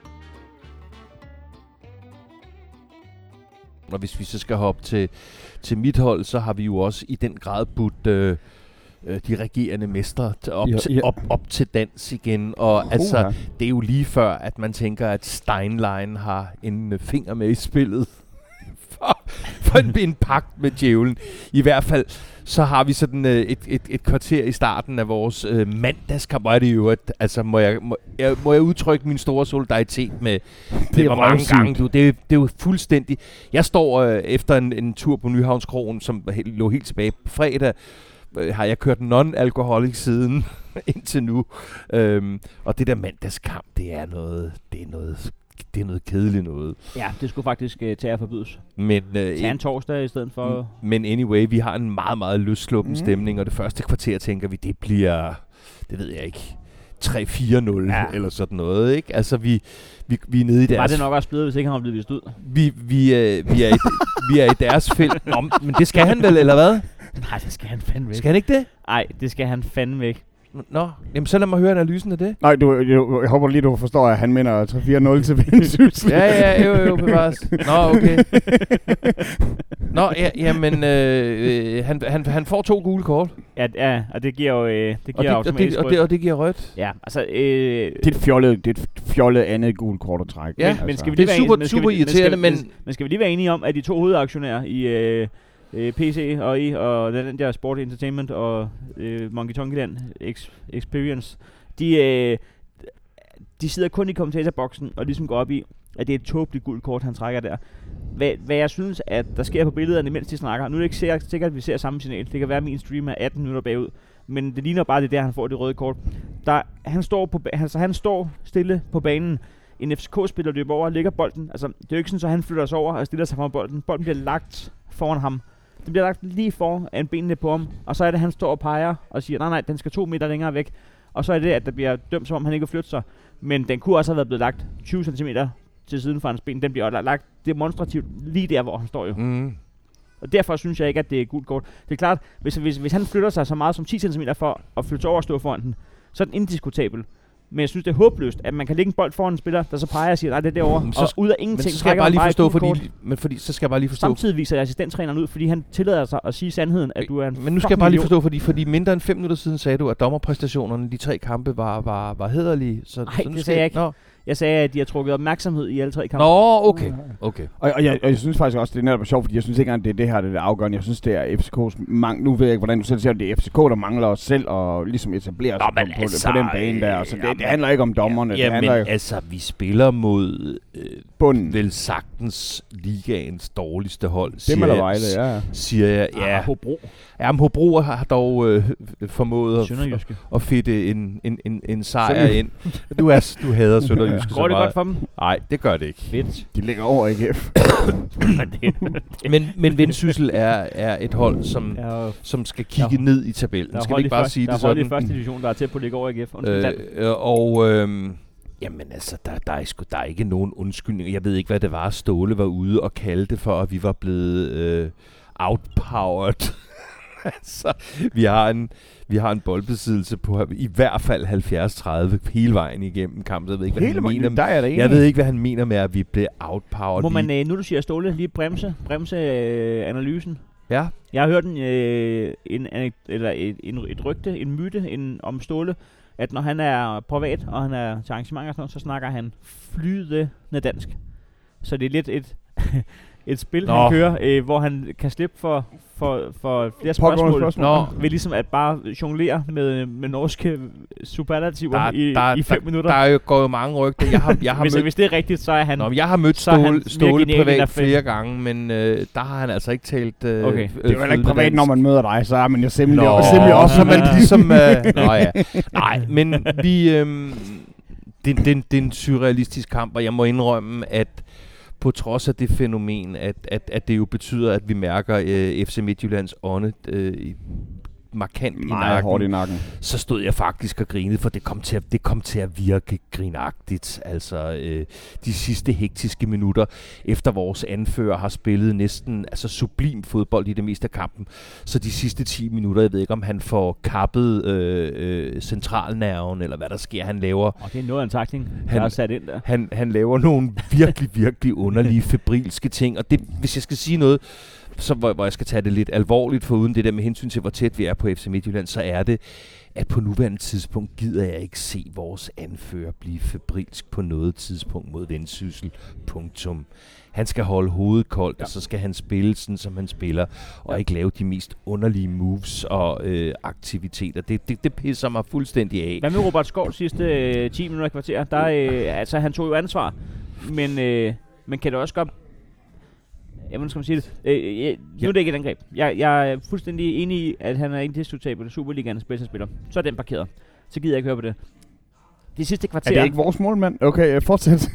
Og hvis vi så skal hoppe til, til mit hold, så har vi jo også i den grad budt øh, de regerende mestre op, ja, ja. Til, op, op til dans igen. Og uh, altså, ja. det er jo lige før, at man tænker, at Steinlein har en øh, finger med i spillet for, for en, en pagt med djævlen. I hvert fald, så har vi sådan øh, et, et, et kvarter i starten af vores øh, mandagskamp. Og er det jo, at, altså, må jeg, må, jeg, må jeg udtrykke min store solidaritet med, det med hvor mange gange du. Det, det er jo fuldstændig. Jeg står øh, efter en, en tur på Nyhavnskrogen, som lå helt tilbage på fredag, øh, har jeg kørt non-alkoholik siden indtil nu. Øhm, og det der mandagskamp, det er noget, det er noget, det er noget kedeligt noget. Ja, det skulle faktisk uh, tage at forbydes. Men øh, tage en torsdag i stedet for. M- men anyway, vi har en meget, meget løssluppen mm. stemning, og det første kvarter tænker vi, det bliver, det ved jeg ikke, tre fire nul ja. eller sådan noget, ikke? Altså, vi, vi, vi er nede i deres... Var det nok også blevet, hvis ikke han var blevet vist ud? Vi, vi, øh, vi, er, i, vi er i deres felt. Nå, men det skal han vel, eller hvad? Nej, det skal han fandme væk. Skal han ikke det? Nej, det skal han fandme væk. Nå, jamen så lad mig høre analysen af det. Nej, du, jeg, jeg håber lige, du forstår, at han mener tre fire nul til Vendsyssel. ja, ja, jo, jo, bevares. Nå, okay. Nå, ja, jamen, øh, han, han, han får to gule kort. Ja, ja, og det giver jo øh, det giver og det, automatisk og det, og, det, og det giver rødt. Ja, altså... Øh, det er et fjollet, det er et fjollet andet gult kort at trække. Ja, altså. men skal vi lige det er super, super vi, irriterende, men... men... Men skal vi lige være enige om, at de to hovedaktionærer i... Øh, Øh, P C og I og den der Sport Entertainment og øh, Monkey Tonkyland Ex- Experience, de, øh, de sidder kun i kommentatorboksen og ligesom går op i, at det er et tåbeligt gult kort, han trækker der. Hvad, hvad jeg synes, at der sker på billederne, mens de snakker, nu er det ikke sikkert, sikkert at vi ser samme signal. Det kan være, at min stream er atten minutter bagud, men det ligner bare det der, han får det røde kort. Der, han, står på, altså, han står stille på banen. En F C K-spiller løber over og lægger bolden. Altså, det er jo ikke sådan, at han flytter sig over og stiller sig foran bolden. Bolden bliver lagt foran ham. Den bliver lagt lige foran benene på ham, og så er det, at han står og peger og siger, nej, nej, den skal to meter længere væk. Og så er det, at der bliver dømt, som om han ikke vil flytte sig. Men den kunne også have været blevet lagt tyve centimeter til siden for hans ben. Den bliver lagt demonstrativt lige der, hvor han står jo. Mm. Og derfor synes jeg ikke, at det er gult kort. Det er klart, hvis, hvis, hvis han flytter sig så meget som ti centimeter for at flytte sig over og stå foran den, så er den indiskutabel. Men jeg synes, det er håbløst, at man kan lægge en bold foran en spiller, der så peger og siger, nej, det er derovre, mm, så og ud af ingenting. Men så skal jeg bare lige forstå, fordi, men fordi, så skal jeg bare lige forstå. Samtidig viser assistenttræneren ud, fordi han tillader sig at sige sandheden, at du er en Men nu skal jeg bare lige forstå, fordi, fordi mindre end fem minutter siden sagde du, at dommerpræstationerne, de tre kampe, var, var, var hæderlige. Så, nej, så det sagde jeg ikke. Nå. Jeg sagde, at de har trukket opmærksomhed i alle tre kampe. Nå, okay. okay. Og, og, jeg, og jeg synes faktisk også, det er netop sjovt, fordi jeg synes ikke engang, det er det her, det er afgørende. Jeg synes, det er F C K's mangel. Nu ved jeg ikke, hvordan du selv siger, det er F C K, der mangler os selv og ligesom etablere sig på, altså, på den bane der. Så det, det handler ikke om dommerne. Ja, det handler men ikke. altså, vi spiller mod øh, bunden. Vel sagtens ligaens dårligste hold. Dem eller Vejle, ja. Siger jeg, ja. Ah, Hobro. Ja, men Hobro har dog øh, formået at, at fedte en, en, en, en sejr ind. Du, er, du hader Sønderjyske. Går det godt for dem? Nej, det gør det ikke. Fedt. De ligger over A G F. men men Vendsyssel er, er et hold, som, ja, som skal kigge ja, ned i tabellen. Skal vi ikke bare første, sige det sådan? Der er hold i første division, der er tæt på at ligge over A G F. Øh, og øh, jamen altså, der, der, er sgu, der er ikke nogen undskyldning. Jeg ved ikke, hvad det var, Ståle var ude og kaldte for, at vi var blevet øh, outpowered. altså, vi har en vi har en boldbesiddelse på i hvert fald halvfjerds tredive hele vejen igennem kampen. Jeg ved ikke, hvad hele han mener. Der er jeg ved ikke, hvad han mener med, at vi bliver outpowered. Må man, øh, nu du siger Ståle, lige bremse, bremse øh, analysen. Ja. Jeg har hørt en, øh, en, eller et, en, et rygte, en myte en, om Ståle, at når han er privat, og han er til arrangementer og sådan noget, så snakker han flydende dansk. Så det er lidt et, et spil, Nå. han kører, øh, hvor han kan slippe for, for, for flere spørgsmål. spørgsmål. Ved ligesom at bare jonglere med, med norske superlativer der, i, der, i fem der, minutter. Der er jo gået mange rygter. Jeg har, jeg har hvis, mødt, hvis det er rigtigt, så er han... Nå, jeg har mødt Ståle, Ståle privat flere gange, men øh, der har han altså ikke talt... Øh, okay. Øh, det er jo ikke privat, når man møder dig, så er man jo simpelthen også. Så man ligesom... Øh, nå ja. Nej, men vi... Øh, det, det, det er en surrealistisk kamp, og jeg må indrømme, at på trods af det fænomen, at, at, at det jo betyder, at vi mærker øh, F C Midtjyllands ånde øh, markant i nakken, hårdt i nakken, så stod jeg faktisk og grinede, for det kom til at, det kom til at virke grinagtigt. Altså øh, de sidste hektiske minutter, efter vores anfører har spillet næsten altså sublim fodbold i det meste af kampen, så de sidste ti minutter, jeg ved ikke, om han får kappet øh, øh, centralnerven, eller hvad der sker, han laver. Og det er noget af en takling, han har sat ind der. Han, han laver nogle virkelig, virkelig underlige, febrilske ting, og det, hvis jeg skal sige noget, så hvor, hvor jeg skal tage det lidt alvorligt, for uden det der med hensyn til, hvor tæt vi er på F C Midtjylland, så er det, at på nuværende tidspunkt gider jeg ikke se vores anfører blive febrilsk på noget tidspunkt mod Vendsyssel. Punktum. Han skal holde hovedet koldt, ja. Og så skal han spille sådan, som han spiller, og ja. Ikke lave de mest underlige moves og øh, aktiviteter. Det, det, det pisser mig fuldstændig af. Hvad med Robert Skov sidste øh, ti minutter i kvarter? Der, øh, altså, han tog jo ansvar, men, øh, men kan det også godt... Jamen, skal man sige det? Øh, jeg, nu er det ikke et angreb. Jeg, jeg er fuldstændig enig i, at han er indiskutabel i Superligaens bedste spiller. Så er den parkeret. Så gider jeg ikke høre på det. De sidste kvarter... Er det ikke vores målmand? Okay, fortsæt.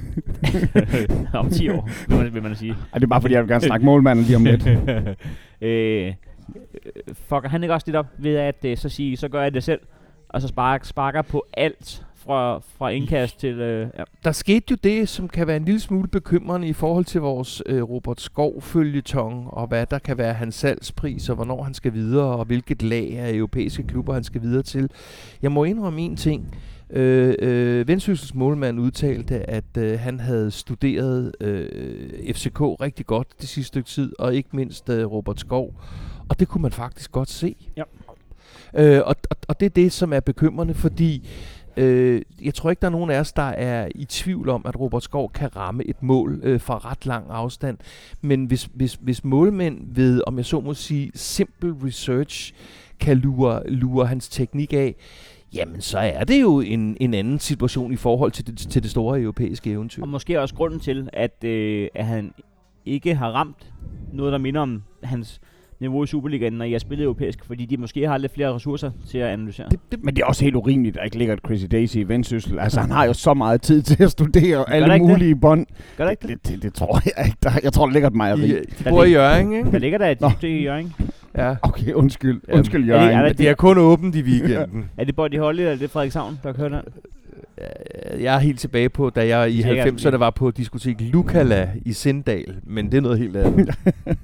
Om ti år, vil man, vil man sige. Er det bare fordi, jeg vil gerne snakke målmanden lige om lidt? øh, fucker han ikke også lidt op ved at øh, så sige, så gør jeg det selv, og så sparker, sparker på alt fra, fra indkast til... Øh, ja. Der skete jo det, som kan være en lille smule bekymrende i forhold til vores øh, Robert Skov-følgetong, og hvad der kan være hans salgspris, og hvornår han skal videre, og hvilket lag af europæiske klubber han skal videre til. Jeg må indrømme en ting. Øh, øh, Vendsyssels målmand udtalte, at øh, han havde studeret øh, F C K rigtig godt det sidste stykke tid, og ikke mindst øh, Robert Skov. Og det kunne man faktisk godt se. Ja. Øh, og, og, og det er det, som er bekymrende, fordi øh, jeg tror ikke, der er nogen af os, der er i tvivl om, at Robert Skov kan ramme et mål øh, fra ret lang afstand. Men hvis, hvis, hvis målmænd ved, om jeg så må sige, simple research, kan lure, lure hans teknik af, jamen, så er det jo en, en anden situation i forhold til det, til det store europæiske eventyr. Og måske også grunden til, at, øh, at han ikke har ramt noget, der minder om hans niveau i Superligaen, når jeg spillede europæisk, fordi de måske har lidt flere ressourcer til at analysere. Det, det, men det er også helt urimeligt, at der ikke ligger et Crazy Daisy i Vendsyssel. Altså, han har jo så meget tid til at studere alle mulige bånd. Gør det ikke det? Det, det, det tror jeg ikke. Der, jeg tror, der ligger et mejeri. De, de bor i Hjørring, ikke? Der ligger der et dybt i Hjørring. Ja. Okay, undskyld. Undskyld, Jørgen. Er det, er det, det er kun åbent i weekenden. Er det Body Holly, eller er det Frederikshavn, der kører der? Jeg er helt tilbage på, da jeg i halvfemserne var på diskotek Lukala i Sindal, men det er noget helt andet.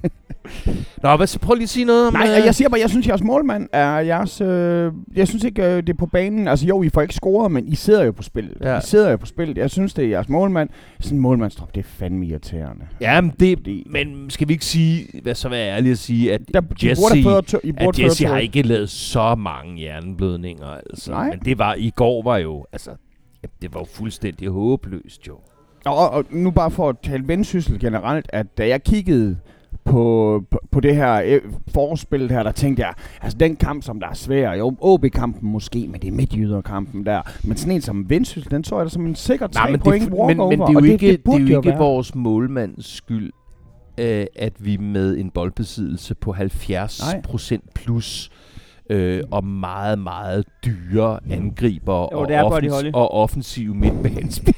Nå, hvad, så prøv lige at sige noget om... Nej, jeg siger bare, jeg synes, jeres målmand er jeres... Øh, jeg synes ikke, øh, det er på banen. Altså jo, I får ikke scoret, men I sidder jo på spillet. Ja. I sidder jo på spillet. Jeg synes, det er jeres målmand. Sådan en målmandstrop, det er fandme irriterende. Ja, men, det, Fordi, men skal vi ikke sige, hvad så være ærlig at sige, at der, Jesse, tør, at Jesse har ikke lavet så mange hjerneblødninger. Altså. Men det var, i går var jo... Altså, det var jo fuldstændig håbløst, jo. Og, og nu bare for at tale Vendsyssel generelt, at da jeg kiggede på, på, på det her øh, forspil her, der tænkte jeg, altså den kamp, som der er svær, jo, O B-kampen måske, men det er midtjyderkampen der, men sådan en som Vendsyssel, den så jeg da som en sikker tre point walkover. Men, men det er jo ikke, det, det, det er jo ikke vores målmands skyld, øh, at vi med en boldbesiddelse på halvfjerds procent plus Øh, og meget, meget dyre angriber jo, og, offens- og offensive midtbanespil.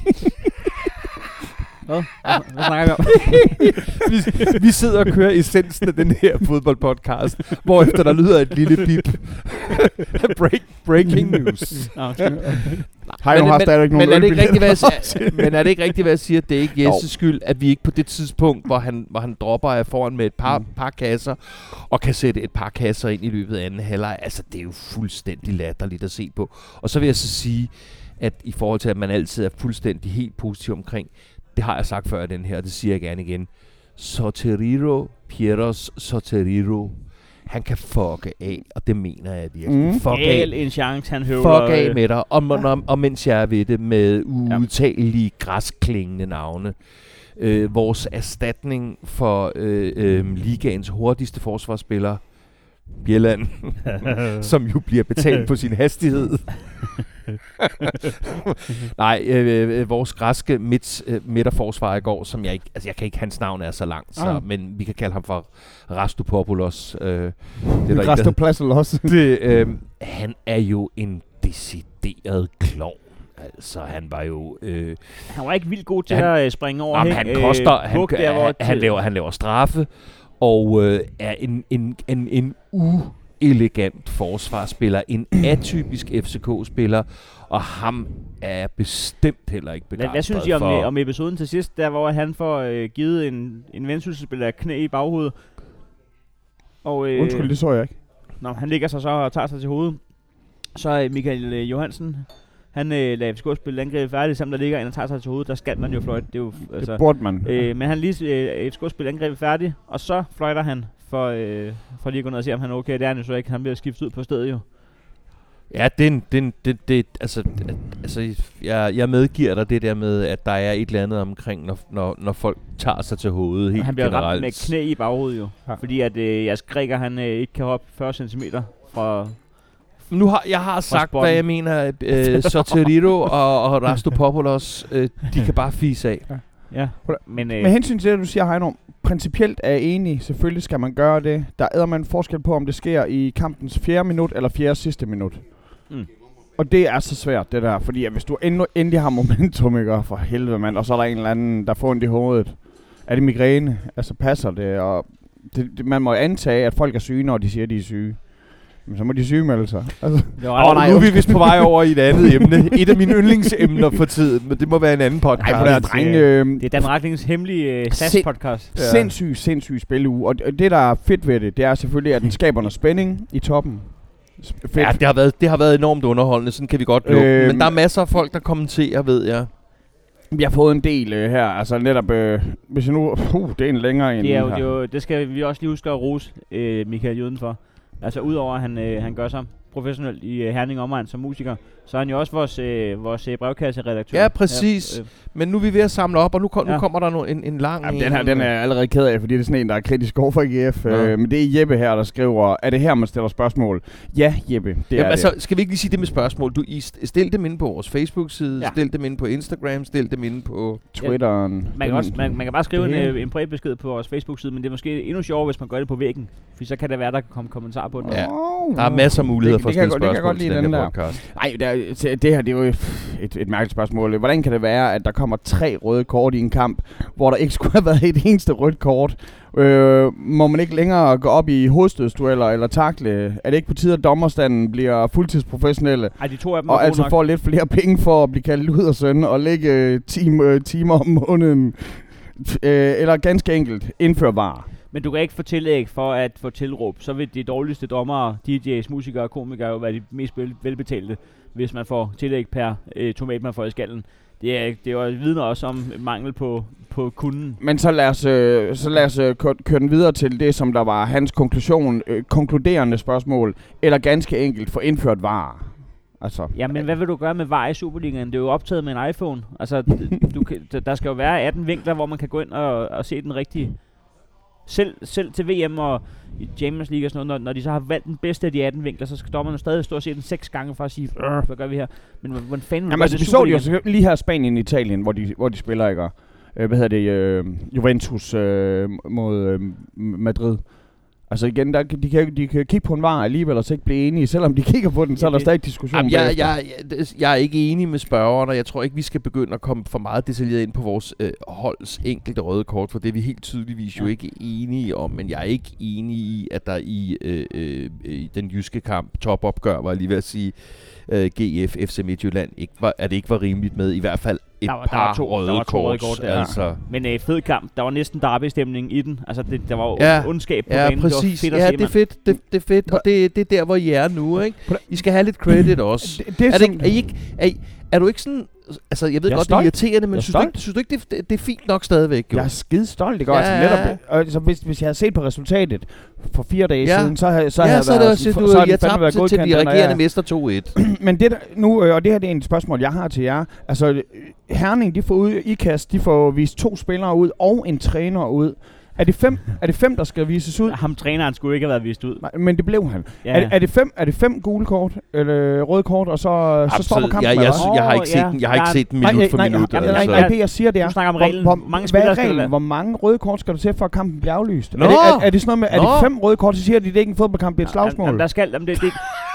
Hvad? Hvad snakker vi om? vi, vi sidder og kører essensen af den her fodboldpodcast, hvorefter der lyder et lille bip. Break, breaking news. Hej, men, men, men, er det ikke rigtigt, hvad jeg siger, men er det ikke rigtigt, hvad jeg siger, at det er ikke Jesses skyld, at vi ikke på det tidspunkt, hvor han, hvor han dropper af foran med et par, mm. par kasser, og kan sætte et par kasser ind i løbet af anden halvleg. Altså, det er jo fuldstændig latterligt at se på. Og så vil jeg så sige, at i forhold til, at man altid er fuldstændig helt positiv omkring, det har jeg sagt før i den her, og det siger jeg gerne igen. Soteriro, Pieros Soteriro, han kan fucke af, og det mener jeg virkelig. Mm. Fuck af. En chance, han høvler. Fuck af med dig, og, og, og mens jeg er ved det med udtalelige græsklingende navne. Øh, vores erstatning for øh, øh, ligaens hurtigste forsvarsspiller, Bjelland, som jo bliver betalt på sin hastighed. Nej, øh, øh, vores græske midt, øh, midterforsvar i går, som jeg ikke, altså jeg kan ikke, hans navn er så langt, så, ah. men vi kan kalde ham for Rastopopoulos. Øh, Rastopopoulos. det, øh, han er jo en decideret klovn. Altså, han var jo... Øh, han var ikke vildt god til han, at springe over. Jamen, han koster... Øh, han, der, han, han, laver, han laver straffe, og øh, er en, en, en, en uelegant forsvarsspiller, en atypisk F C K-spiller, og ham er bestemt heller ikke begejstret. Hvad synes I om, for... om episoden til sidst, der hvor han får øh, givet en, en Vendsyssel-spiller knæ i baghovedet? Og, øh, Undskyld, det så jeg ikke. Når han ligger sig så og tager sig til hovedet, så øh, Michael øh, Johansen, han øh, lader F C K spille angrebet færdigt, sammen der ligger en og tager sig til hovedet, der skal man jo fløjte. Det, er jo, altså, det burde man. Øh, men han lige øh, F C K spille angrebet færdigt, og så fløjter han for, øh, for lige at gå ned og se, om han er okay. Det er han jo så ikke. Han bliver skiftet ud på stedet jo. Ja, det, det, det, det altså, altså jeg, jeg medgiver dig det der med, at der er et eller andet omkring, når, når, når folk tager sig til hovedet helt han bliver generelt. ramt med knæ i baghovedet jo, ja. Fordi at øh, jeres græker, han øh, ikke kan hoppe fyrre centimeter fra... Nu har jeg har sagt, hvad jeg mener. Øh, Soteriro og, og Rastopopoulos, øh, de kan bare fise af. Ja. Ja. Men øh, med hensyn til det, du siger, Heino, principielt er enig. Selvfølgelig skal man gøre det. Der er man forskel på, om det sker i kampens fjerde minut eller fjerde sidste minut. Mm. Og det er så svært, det der. Fordi at hvis du endnu, endelig har momentum, ikke, for helvede, mand, og så er der en eller anden, der får ondt i hovedet. Er det migræne? Altså passer det? Og det, det, man må antage, at folk er syge, når de siger, at de er syge. Men så må de sygemelde sig. Altså. Åh oh, nej, nu er vi vist på vej over i et andet emne. Et af mine yndlingsemner for tiden, men det må være en anden podcast. Ej, det, er, drenge, øh, det er Dan Raklings hemmelige uh, S A S-podcast. Ja. Sindssyg, sindssyg spilleuge. Og det, der er fedt ved det, det er selvfølgelig, at den skaber noget spænding i toppen. Fedt. Ja, det har, været, det har været enormt underholdende, sådan kan vi godt lukke. Øh, men der er masser af folk, der kommenterer, ved jeg. Vi har fået en del øh, her, altså netop, øh, hvis jeg nu, uh, det er en længere end det er jo, her. Det, er jo, det skal vi også lige huske at rose øh, Michael Jøden for. Altså udover at han, øh, han gør sig professionelt i øh, Herning Omegn som musiker, så er han jo også vores, øh, vores øh, brevkasseredaktør. Ja, præcis. Ja, øh. Men nu er vi ved at samle op, og nu, kom, ja. nu kommer der no, en, en lang... Jamen, den her den er jeg allerede ked af, fordi det er sådan en, der er kritisk over for A G F. Ja. Øh, men det er Jeppe her, der skriver, er det her, man stiller spørgsmål? Ja, Jeppe, det Jamen, er altså, det. Skal vi ikke lige sige det med spørgsmål? Du stil dem inde på vores Facebook-side, ja. Stil dem inde på Instagram, stil dem inde på... Twitteren. Ja. Man, kan også, man, man kan bare skrive en, en privat besked på vores Facebook-side, men det er måske endnu sjovere, hvis man gør det på væggen. For så kan det være, der kan komme kommentarer på den. Ja. Der er masser af muligheder for at stille spørgsmål til den her podcast. Nej, det her det er jo et, et mærkeligt spørgsmål. Hvordan kan det være, at der kommer tre røde kort i en kamp, hvor der ikke skulle have været et eneste rødt kort? Øh, må man ikke længere gå op i hovedstødsdueller eller takle? Er det ikke på tide, at dommerstanden bliver fuldtidsprofessionelle? Ej, de to af dem og altså nok. Får lidt flere penge for at blive kaldt ludersøn og lægge time, timer om måneden? Øh, eller ganske enkelt, indføre var. Men du kan ikke få tillæg for at få tilråb. Så vil de dårligste dommere, D J's, musikere og komikere jo være de mest velbetalte, hvis man får tillæg per øh, tomat, man får i skallen. Det er, det er jo vidner også om mangel på, på kunden. Men så lad os, øh, så lad os øh, køre den videre til det, som der var hans konklusion, øh, konkluderende spørgsmål, eller ganske enkelt få indført varer. Altså, ja, men hvad vil du gøre med var i Superligaen? Det er jo optaget med en iPhone. Altså, du, der skal jo være atten vinkler, hvor man kan gå ind og, og se den rigtige. Selv, selv til V M og i Champions League og sådan noget, når, når de så har valgt den bedste af de atten vinkler, så skal dommerne stadig stå og se den seks gange for at sige, hvad gør vi her? Men hvordan fanden Jamen, altså, vi så det jo lige her Spanien og Italien, hvor de, hvor de spiller, ikke? Øh, hvad hedder det? Øh, Juventus øh, mod øh, Madrid. Altså igen, der, de, kan, de kan kigge på en var alligevel og så ikke blive enige. Selvom de kigger på den, så er der stadig diskussion. Jamen, jeg, jeg, jeg, jeg er ikke enig med spørgeren, og jeg tror ikke, vi skal begynde at komme for meget detaljeret ind på vores øh, holds enkelte røde kort, for det er vi helt tydeligvis jo ikke enige om. Men jeg er ikke enig i, at der i øh, øh, den jyske kamp, topopgør, var jeg lige ved at sige, øh, G F, F C Midtjylland, ikke var, at det ikke var rimeligt med, i hvert fald et der var, par der var to, røde der var to røde kort. kort der. Altså. Men øh, fed kamp, der var næsten derby-stemning i den. Altså, det, der var ja. ondskab på ja, banen. Præcis. Det var ja, fedt at det er fedt, det, det er fedt, og det, det er der, hvor I er nu, ikke? I skal have lidt credit også. Det, det er, er, det, er, I ikke, er, I, er du ikke sådan... Altså, jeg ved jeg godt, stolt. Det er irriterende, men synes du, ikke, synes du ikke, det, det er fint nok stadigvæk? Jo? Jeg er skide stolt, det går. Ja, altså, netop, altså, hvis, hvis jeg havde set på resultatet for fire dage ja. siden, så havde så ja, havde så været... Ja, så er det også, at du har tabt til, til de regerende mester to et. Men det der, nu, og det her det er et spørgsmål, jeg har til jer. Altså, Herning, de får ud i kast, de får vist to spillere ud og en træner ud. Er det fem, er det fem der skal vises ud? Ham træneren skulle ikke have været vist ud. Nej, men det blev han. Ja. Er, er, det fem, er det fem gule kort, eller røde kort, og så, så stopper kampen? Jeg, jeg, jeg, jeg har ikke set den, jeg har ikke set den minut nej, for nej, minut. Nej, nej, nej, nej, det jeg siger, det er... Du snakker om reglen. Hvor, hvor mange hvad er reglen? reglen? Hvor mange røde kort skal der til, for at kampen bliver aflyst? Nå! Er, det, er, er det sådan noget med, Nå! er det fem røde kort, så siger de, det er ikke en fodboldkamp, det er et slagsmål? Jamen, der skal... Jamen, det, det,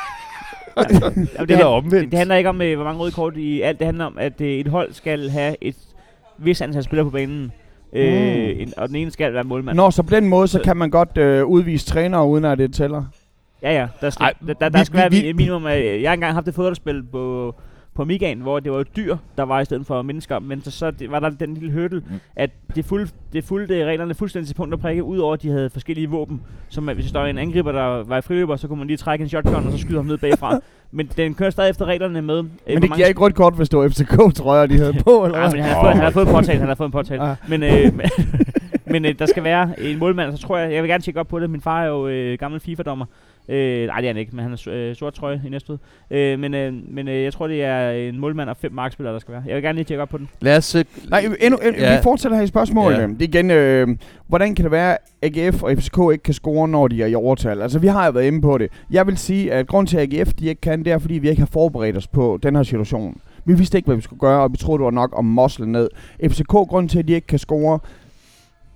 jamen, det, det er omvendt. Det, det handler ikke om, hvor mange røde kort i alt. Det handler om, at et hold skal have et vis antal spillere på banen. Øh, mm. en, og den ene skal være målmand. Nå, så på den måde, så kan man godt øh, udvise trænere, uden at det tæller? Ja, ja. Der skal, Ej, der, der, der vi, skal vi, være vi, minimum af... Jeg har engang haft et fodboldspil på, på Migaen, hvor det var dyr, der var i stedet for mennesker. Men så, så det, var der den lille hurdle, mm. at det fulgte, det fulgte reglerne fuldstændig til punkt og prikke, udover at de havde forskellige våben. Som hvis der var en angriber, der var i friløber, så kunne man lige trække en shotgun, og så skyde ham ned bagfra. Men den kører stadig efter reglerne med. Men det giver ikke rødt kort, hvis det var F C K-trøjer, de havde på, eller hvad? Ja, men han har, fået, han har fået en påtale, han har fået en påtale. Ah. Men, øh, men øh, der skal være en målmand, så tror jeg, jeg vil gerne tjekke op på det. Min far er jo øh, gammel FIFA-dommer. Øh, nej, det er han ikke, men han er øh, sort trøje i næste ud. Øh, men øh, men øh, jeg tror, det er en målmand og fem markspillere, der skal være. Jeg vil gerne lige tjekke op på den. Lad os... Øh, nej, endnu, endnu, ja. Vi fortsætter her i spørgsmålet. Ja. Det er igen, øh, hvordan kan det være, at A G F og F C K ikke kan score, når de er i overtal? Altså, vi har jo været inde på det. Jeg vil sige, at grund til, at A G F de ikke kan, det er, fordi vi ikke har forberedt os på den her situation. Vi vidste ikke, hvad vi skulle gøre, og vi troede, det var nok at mosle ned. F C K, grund til, at de ikke kan score,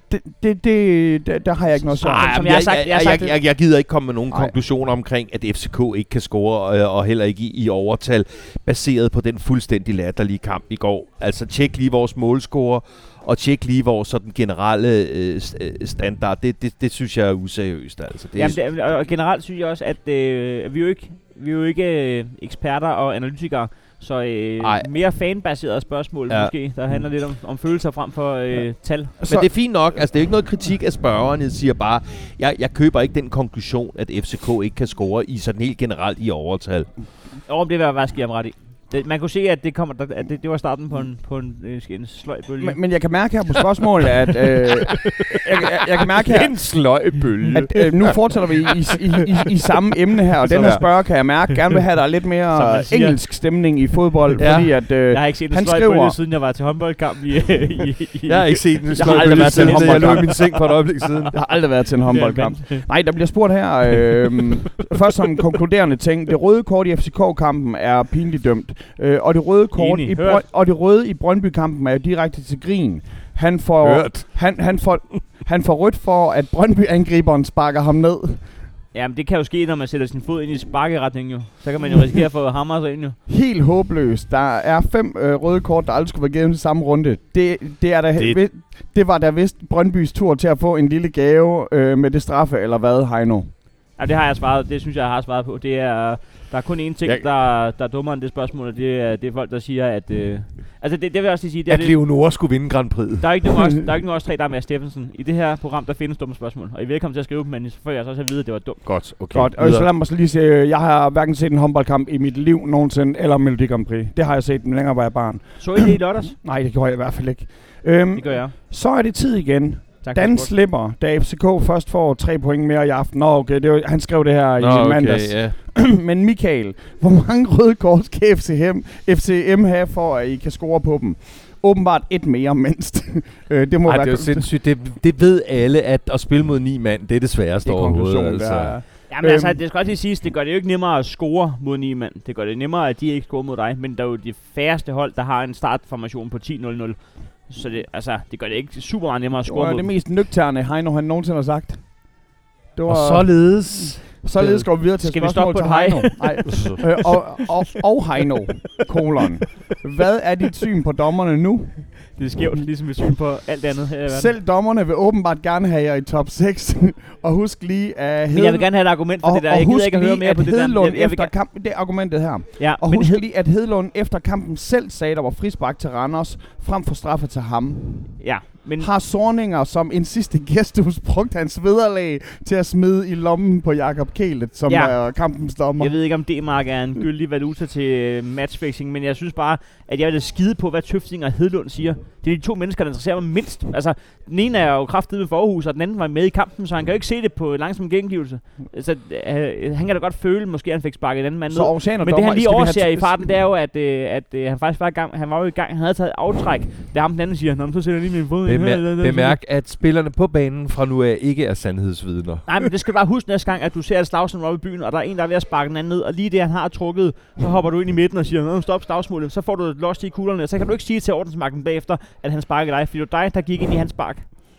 Det, det, det, der, der har jeg ikke noget svar. Nej, Som jeg, jeg har sagt- jeg, jeg har jeg, sagt jeg, jeg gider ikke komme med nogen Nej. konklusioner omkring, at F C K ikke kan score, øh, og heller ikke i, i overtal, baseret på den fuldstændig latterlige kamp i går. Altså, tjek lige vores målscorer, og tjek lige vores sådan generelle øh, standard. Det, det, det synes jeg er useriøst, altså. Det er Jamen, det, og generelt synes jeg også, at øh, vi er jo ikke, vi er jo ikke øh, eksperter og analytikere, så øh, mere fanbaserede spørgsmål Ja. måske, der handler lidt om, om følelser frem for øh, ja. tal. Men det er fint nok. Altså, det er ikke noget kritik af spørgeren. Jeg siger bare, jeg, jeg køber ikke den konklusion, at F C K ikke kan score i sådan helt generelt i overtal. Og det vil jeg faktisk give ham ret i. Det, man kunne se, at det kommer, at det, det var starten på en, på en, øh, en sløj bølge. Men, men jeg kan mærke her på spørgsmålet, at... Øh, jeg, jeg, jeg kan mærke her... En sløj bølge. At, øh, nu fortsætter vi i, i, i, i samme emne her, og den her spørger kan jeg mærke gerne vil have, der er lidt mere engelsk stemning i fodbold, ja. Fordi at øh, jeg har ikke set en sløj skriver, bølge, siden jeg var til håndboldkamp i... i, i jeg har ikke set en sløj bølge, bølge, siden jeg lå i min min seng for et øjeblik siden. Jeg har aldrig været til en håndboldkamp. Nej, der bliver spurgt her, øh, først som konkluderende ting, det røde kort i F C K-kampen er pinligt dømt, øh, og det røde kort i Brøn- og det røde i Brøndby-kampen er jo direkte til grin. Han får, han, han får, han får rødt for, at Brøndby-angriberen sparker ham ned. Jamen, det kan jo ske, når man sætter sin fod ind i sparkeretning, jo. Så kan man jo risikere at få hammer sig ind, jo. Helt håbløst. Der er fem øh, røde kort, der aldrig skulle være givet i samme runde. Det, det, er der, det. Vi, det var der vist Brøndbys tur til at få en lille gave øh, med det straffe, eller hvad, Heino? Ja, det har jeg svaret. Det synes jeg, jeg har svaret på. Det er, der er kun én ting, jeg der, der er dummere end det spørgsmål, og det er, det er folk, der siger, at... Øh, altså, det, det vil jeg også lige sige... Det er at det, Leonora skulle vinde Grand Prix. der er ikke nogen af os, der er ikke nogen af os tre, der er med Steffensen. I det her program, der findes dumme spørgsmål. Og I er velkommen til at skrive dem, men så får jeg så også at vide, at det var dumt. Godt, okay. Godt, og så lad mig så lige sige, jeg har hverken set en håndboldkamp i mit liv nogensinde, eller Melodi Grand Prix. Det har jeg set, men længere var jeg barn. Så I det i lørdags? Nej, det gjorde jeg i hvert fald ikke. Øhm, Det gør jeg. Så er det tid igen. Tak Dan slipper, da F C K først får tre point mere i aften. Nå, okay, det var, han skrev det her Nå, i okay, mandags. ja. Men Michael, hvor mange røde kort skal F C M, F C M have, for at I kan score på dem? Åbenbart et mere mindst. øh, det må Ej, være det er jo sindssygt. Det, det ved alle, at at spille mod ni mand, det er det sværeste overhovedet. Altså. Ja, men altså, det skal også lige siges, det gør det jo ikke nemmere at score mod ni mand. Det gør det nemmere, at de ikke scorer mod dig. Men der er jo de færreste hold, der har en startformation på ti nul nul. Så det, altså, det gør det ikke super meget nemmere at score mod. Det var det mest nøgterne, Heino han nogensinde har sagt. Det var og således... Således går vi videre til skal spørgsmål til Heino. Nej. øh, og, og, og Heino, kolon. Hvad er dit syn på dommerne nu? Det er skævt, ligesom vi syn på alt andet her i verden. Selv dommerne vil åbenbart gerne have jer i top seks. Og husk lige at... Men jeg vil gerne have et argument for og, det der. Jeg gider ikke at høre mere på det der. Jeg, jeg efter kamp, det er argumentet her. Ja, og men husk hed- lige, at Hedlund efter kampen selv sagde, der var frispark til Randers, frem for straffe til ham. Ja, men... Har Sorninger som en sidste gestus brugt hans vederlag til at smide i lommen på Jakob Kælet, som ja. er kampens dommer? Jeg ved ikke, om D-mark er en gyldig valuta til matchfixing, men jeg synes bare, at jeg vil skide på, hvad Tøfting og Hedlund siger. Det er de to mennesker, der interesserer mig mindst. Altså, den ene er jo kraftigt med forhus, og den anden var med i kampen, så han kan jo ikke se det på langsom gengivelse. Så øh, han kan da godt føle, måske han fik sparket en anden mand ned. Men det han lige overser i farten, det er jo, at, øh, at øh, han faktisk var i gang. Han var jo i gang, han havde taget aftræk. Da ham den anden siger, nå, så sætter jeg lige min fod ind. Bemær- bemærk, at spillerne på banen fra nu af ikke er sandhedsvidner. Nej, men det skal du bare huske næste gang, at du ser et slagsmål oppe i byen, og der er en, der er ved at sparke den anden ned, og lige det, han har trukket, så hopper du ind i midten og siger, nå, stop slagsmålet, så får du lost i kuglerne, så kan du ikke sige til ordensmagten bagefter, at han sparker dig, fordi det var dig, der gik ind i hans spark.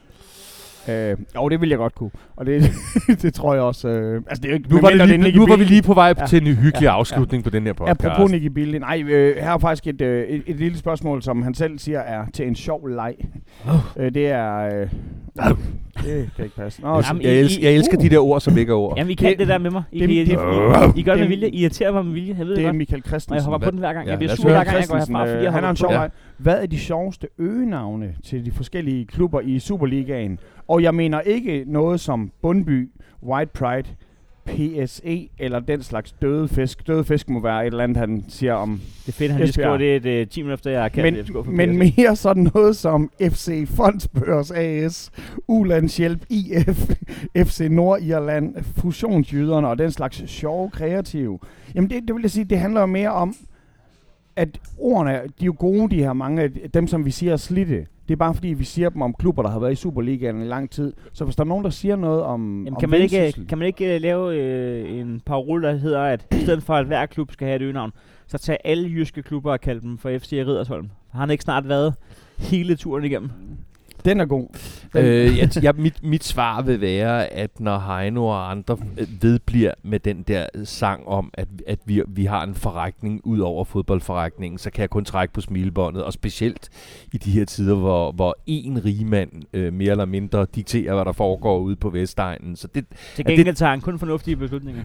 Øh, jo, det vil jeg godt kunne. Og det, det tror jeg også... Øh, altså, det er jo ikke, nu var, det lige, det nu var vi lige på vej ja. til en hyggelig ja. afslutning ja. på den her podcast. Apropos Nicky Billy. Nej, øh, her er faktisk et, øh, et, et lille spørgsmål, som han selv siger er til en sjov leg. Oh. Øh, det er... Øh, oh. Det kan ikke passe. Nå, Jamen, jeg, elsker, jeg elsker uh. de der ord, som ikke er ord. Jamen, I kan det, det der med mig. I, det, I, I, uh. I gør det med vilje. I irriterer mig med vilje. Jeg ved det er godt. Michael Christensen. Og jeg hopper på den hver gang. Ja, jeg bliver sur sur hver gang, jeg går herfra, fordi jeg han er en sjov ja. leg. Hvad er de sjoveste øgenavne til de forskellige klubber i Superligaen? Og jeg mener ikke noget som Bundby, White Pride, P S E eller den slags døde fisk. Døde fisk må være et eller andet, han siger om det er fedt, han lige skriver det et uh, ti minutter efter, jeg har kaldt men, F C K for men mere sådan noget som F C Fondsbørs A S, Ulandshjælp I F, F C Nordirland, Fusionsjyderne og den slags sjove kreative. Jamen det, det vil jeg sige, det handler jo mere om, at ordene, de er jo gode, de her mange af dem, som vi siger er slidte. Det er bare fordi, vi siger dem om klubber, der har været i Superligaen i lang tid. Så hvis der er nogen, der siger noget om, Jamen, om kan, man ikke, kan man ikke uh, lave uh, en parole, der hedder, at i stedet for at hver klub skal have et øgenavn, så tag alle jyske klubber og kald dem for F C Riddersholm. Har han ikke snart været hele turen igennem? Den er god. Den. Øh, jeg, jeg, mit, mit svar vil være, at når Heino og andre vedbliver med den der sang om, at, at vi, vi har en forretning ud over fodboldforretningen, så kan jeg kun trække på smilebåndet, og specielt i de her tider, hvor, hvor en rigmand øh, mere eller mindre dikterer, hvad der foregår ude på Vestegnen. Så det, til gengæld det, tager han kun fornuftige beslutninger.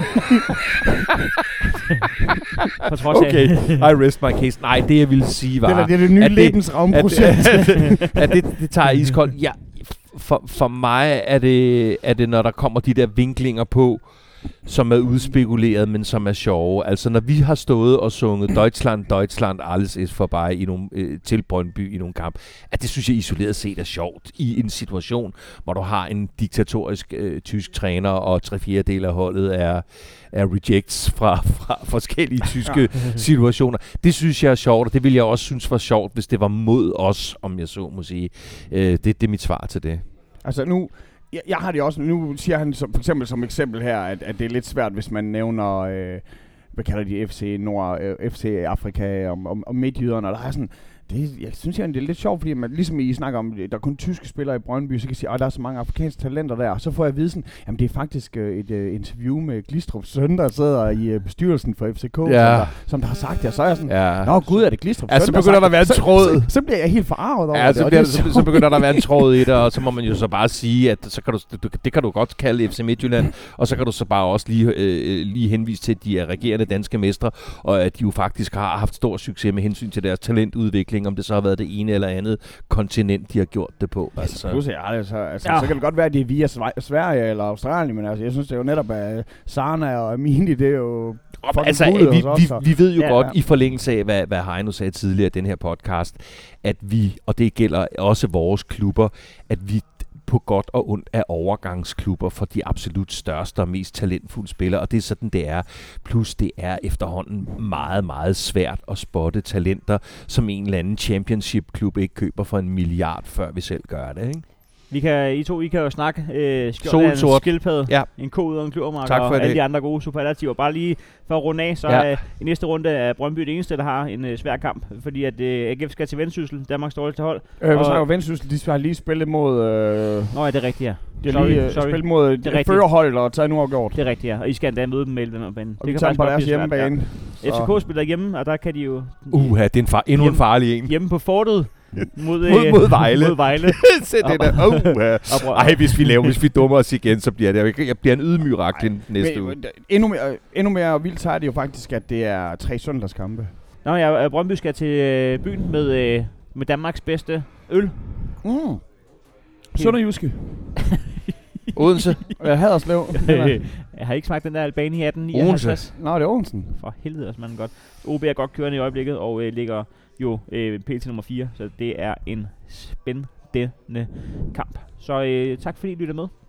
På trods af. Okay, I rest my case. Nej, det jeg ville sige var... Det er det, det nye Lebensraumprojekt. At, at, at det, det tager iskoldt. Ja, for, for mig er det, er det, når der kommer de der vinklinger på, som er udspekuleret, men som er sjove. Altså, når vi har stået og sunget Deutschland, Deutschland, alles ist vorbei i nogle, øh, til Brøndby i nogle kamp, at det synes jeg isoleret set er sjovt i en situation, hvor du har en diktatorisk øh, tysk træner, og tre fjerdedele af holdet er, er rejects fra, fra forskellige tyske situationer. Det synes jeg er sjovt, og det ville jeg også synes var sjovt, hvis det var mod os, om jeg så må sige. Øh, det, det er mit svar til det. Altså nu... Jeg, jeg har det også, nu siger han som, for eksempel som eksempel her, at, at det er lidt svært, hvis man nævner, øh, hvad kalder de, F C Nord, øh, F C Afrika og, og, og midtjyderne, og der er sådan, det, jeg synes jeg, det er lidt sjovt, fordi man, ligesom I snakker om, der er kun tyske spillere i Brøndby, så kan jeg sige, at der er så mange afrikanske talenter der, og så får jeg at vide sådan, jamen det er faktisk øh, et øh, interview med Glistrup's søn, der sidder i øh, bestyrelsen for F C K, ja. som, der, som der har sagt det, og så er jeg sådan, ja. Nå gud, er det Glistrup's ja, søn, så begynder der at være en tråd. Så, så, så bliver jeg helt forarvet over ja, det. Så, bliver, det så, så begynder der at være en tråd i det, og så må man jo så bare sige, at så kan du, du, det kan du godt kalde F C Midtjylland, og så kan du så bare også lige, øh, lige henvise til, at de er regerende danske mestre, og at de jo faktisk har haft stor succes med hensyn til deres talentudvikling, om det så har været det ene eller andet kontinent, de har gjort det på. Altså. Altså, ja, altså, altså, ja. Så kan det godt være, at det er via Sverige eller Australien, men altså, jeg synes, det er jo netop, at Sana og Amini, det er jo... Altså, vi, vi, vi ved jo ja, godt, ja. i forlængelse af, hvad, hvad Heino sagde tidligere i den her podcast, at vi, og det gælder også vores klubber, at vi på godt og ondt af overgangsklubber for de absolut største og mest talentfulde spillere, og det er sådan, det er. Plus, det er efterhånden meget, meget svært at spotte talenter, som en eller anden championship-klub ikke køber for en milliard, før vi selv gør det, ikke? Vi kan, I to, I kan jo snakke øh, skjold en skildpadde, ja. En ko ud af en kløvermark og alle de andre gode superlativer. Bare lige for at runde af, så ja. øh, i næste runde er Brøndby det eneste, der har en øh, svær kamp, fordi at øh, A G F skal til Vendsyssel, Danmarks dårligste hold. Øh, Hvad så er jo Vendsyssel? De har lige spillet mod... Øh, Nå ja, det er rigtigt, ja. De har lige øh, spillet mod det førerhold og taget nu afgjort. Det er rigtigt, ja. Og I skal endda møde dem med elven-banen. Og det vi tager dem på deres hjemmebane. Ja. F C K spiller hjemme, og der kan de jo... Uha, det er en far- endnu hjemme, en farlig en. Hjemme på fortet. Mod, mod, øh, mod Vejle. Mod Vejle. Se det der. Uh, Ej, hvis vi laver, hvis vi dummer os igen, så bliver det, jeg bliver en ydmyg ragt næste uge. Endnu mere, endnu mere vildt så er det jo faktisk, at det er tre søndagskampe. Nå ja, Brøndby skal til øh, byen med, øh, med Danmarks bedste øl. Mm. Sønderjyske. Odense. Jeg Haderslev. Jeg har ikke smagt den der Albani atten nioghalvtreds. Nå, det er Odensen. For helvede, også man godt. O B er godt kørende i øjeblikket, og øh, ligger jo øh, P T nummer fire, så det er en spændende kamp. Så øh, tak fordi I lyttede med.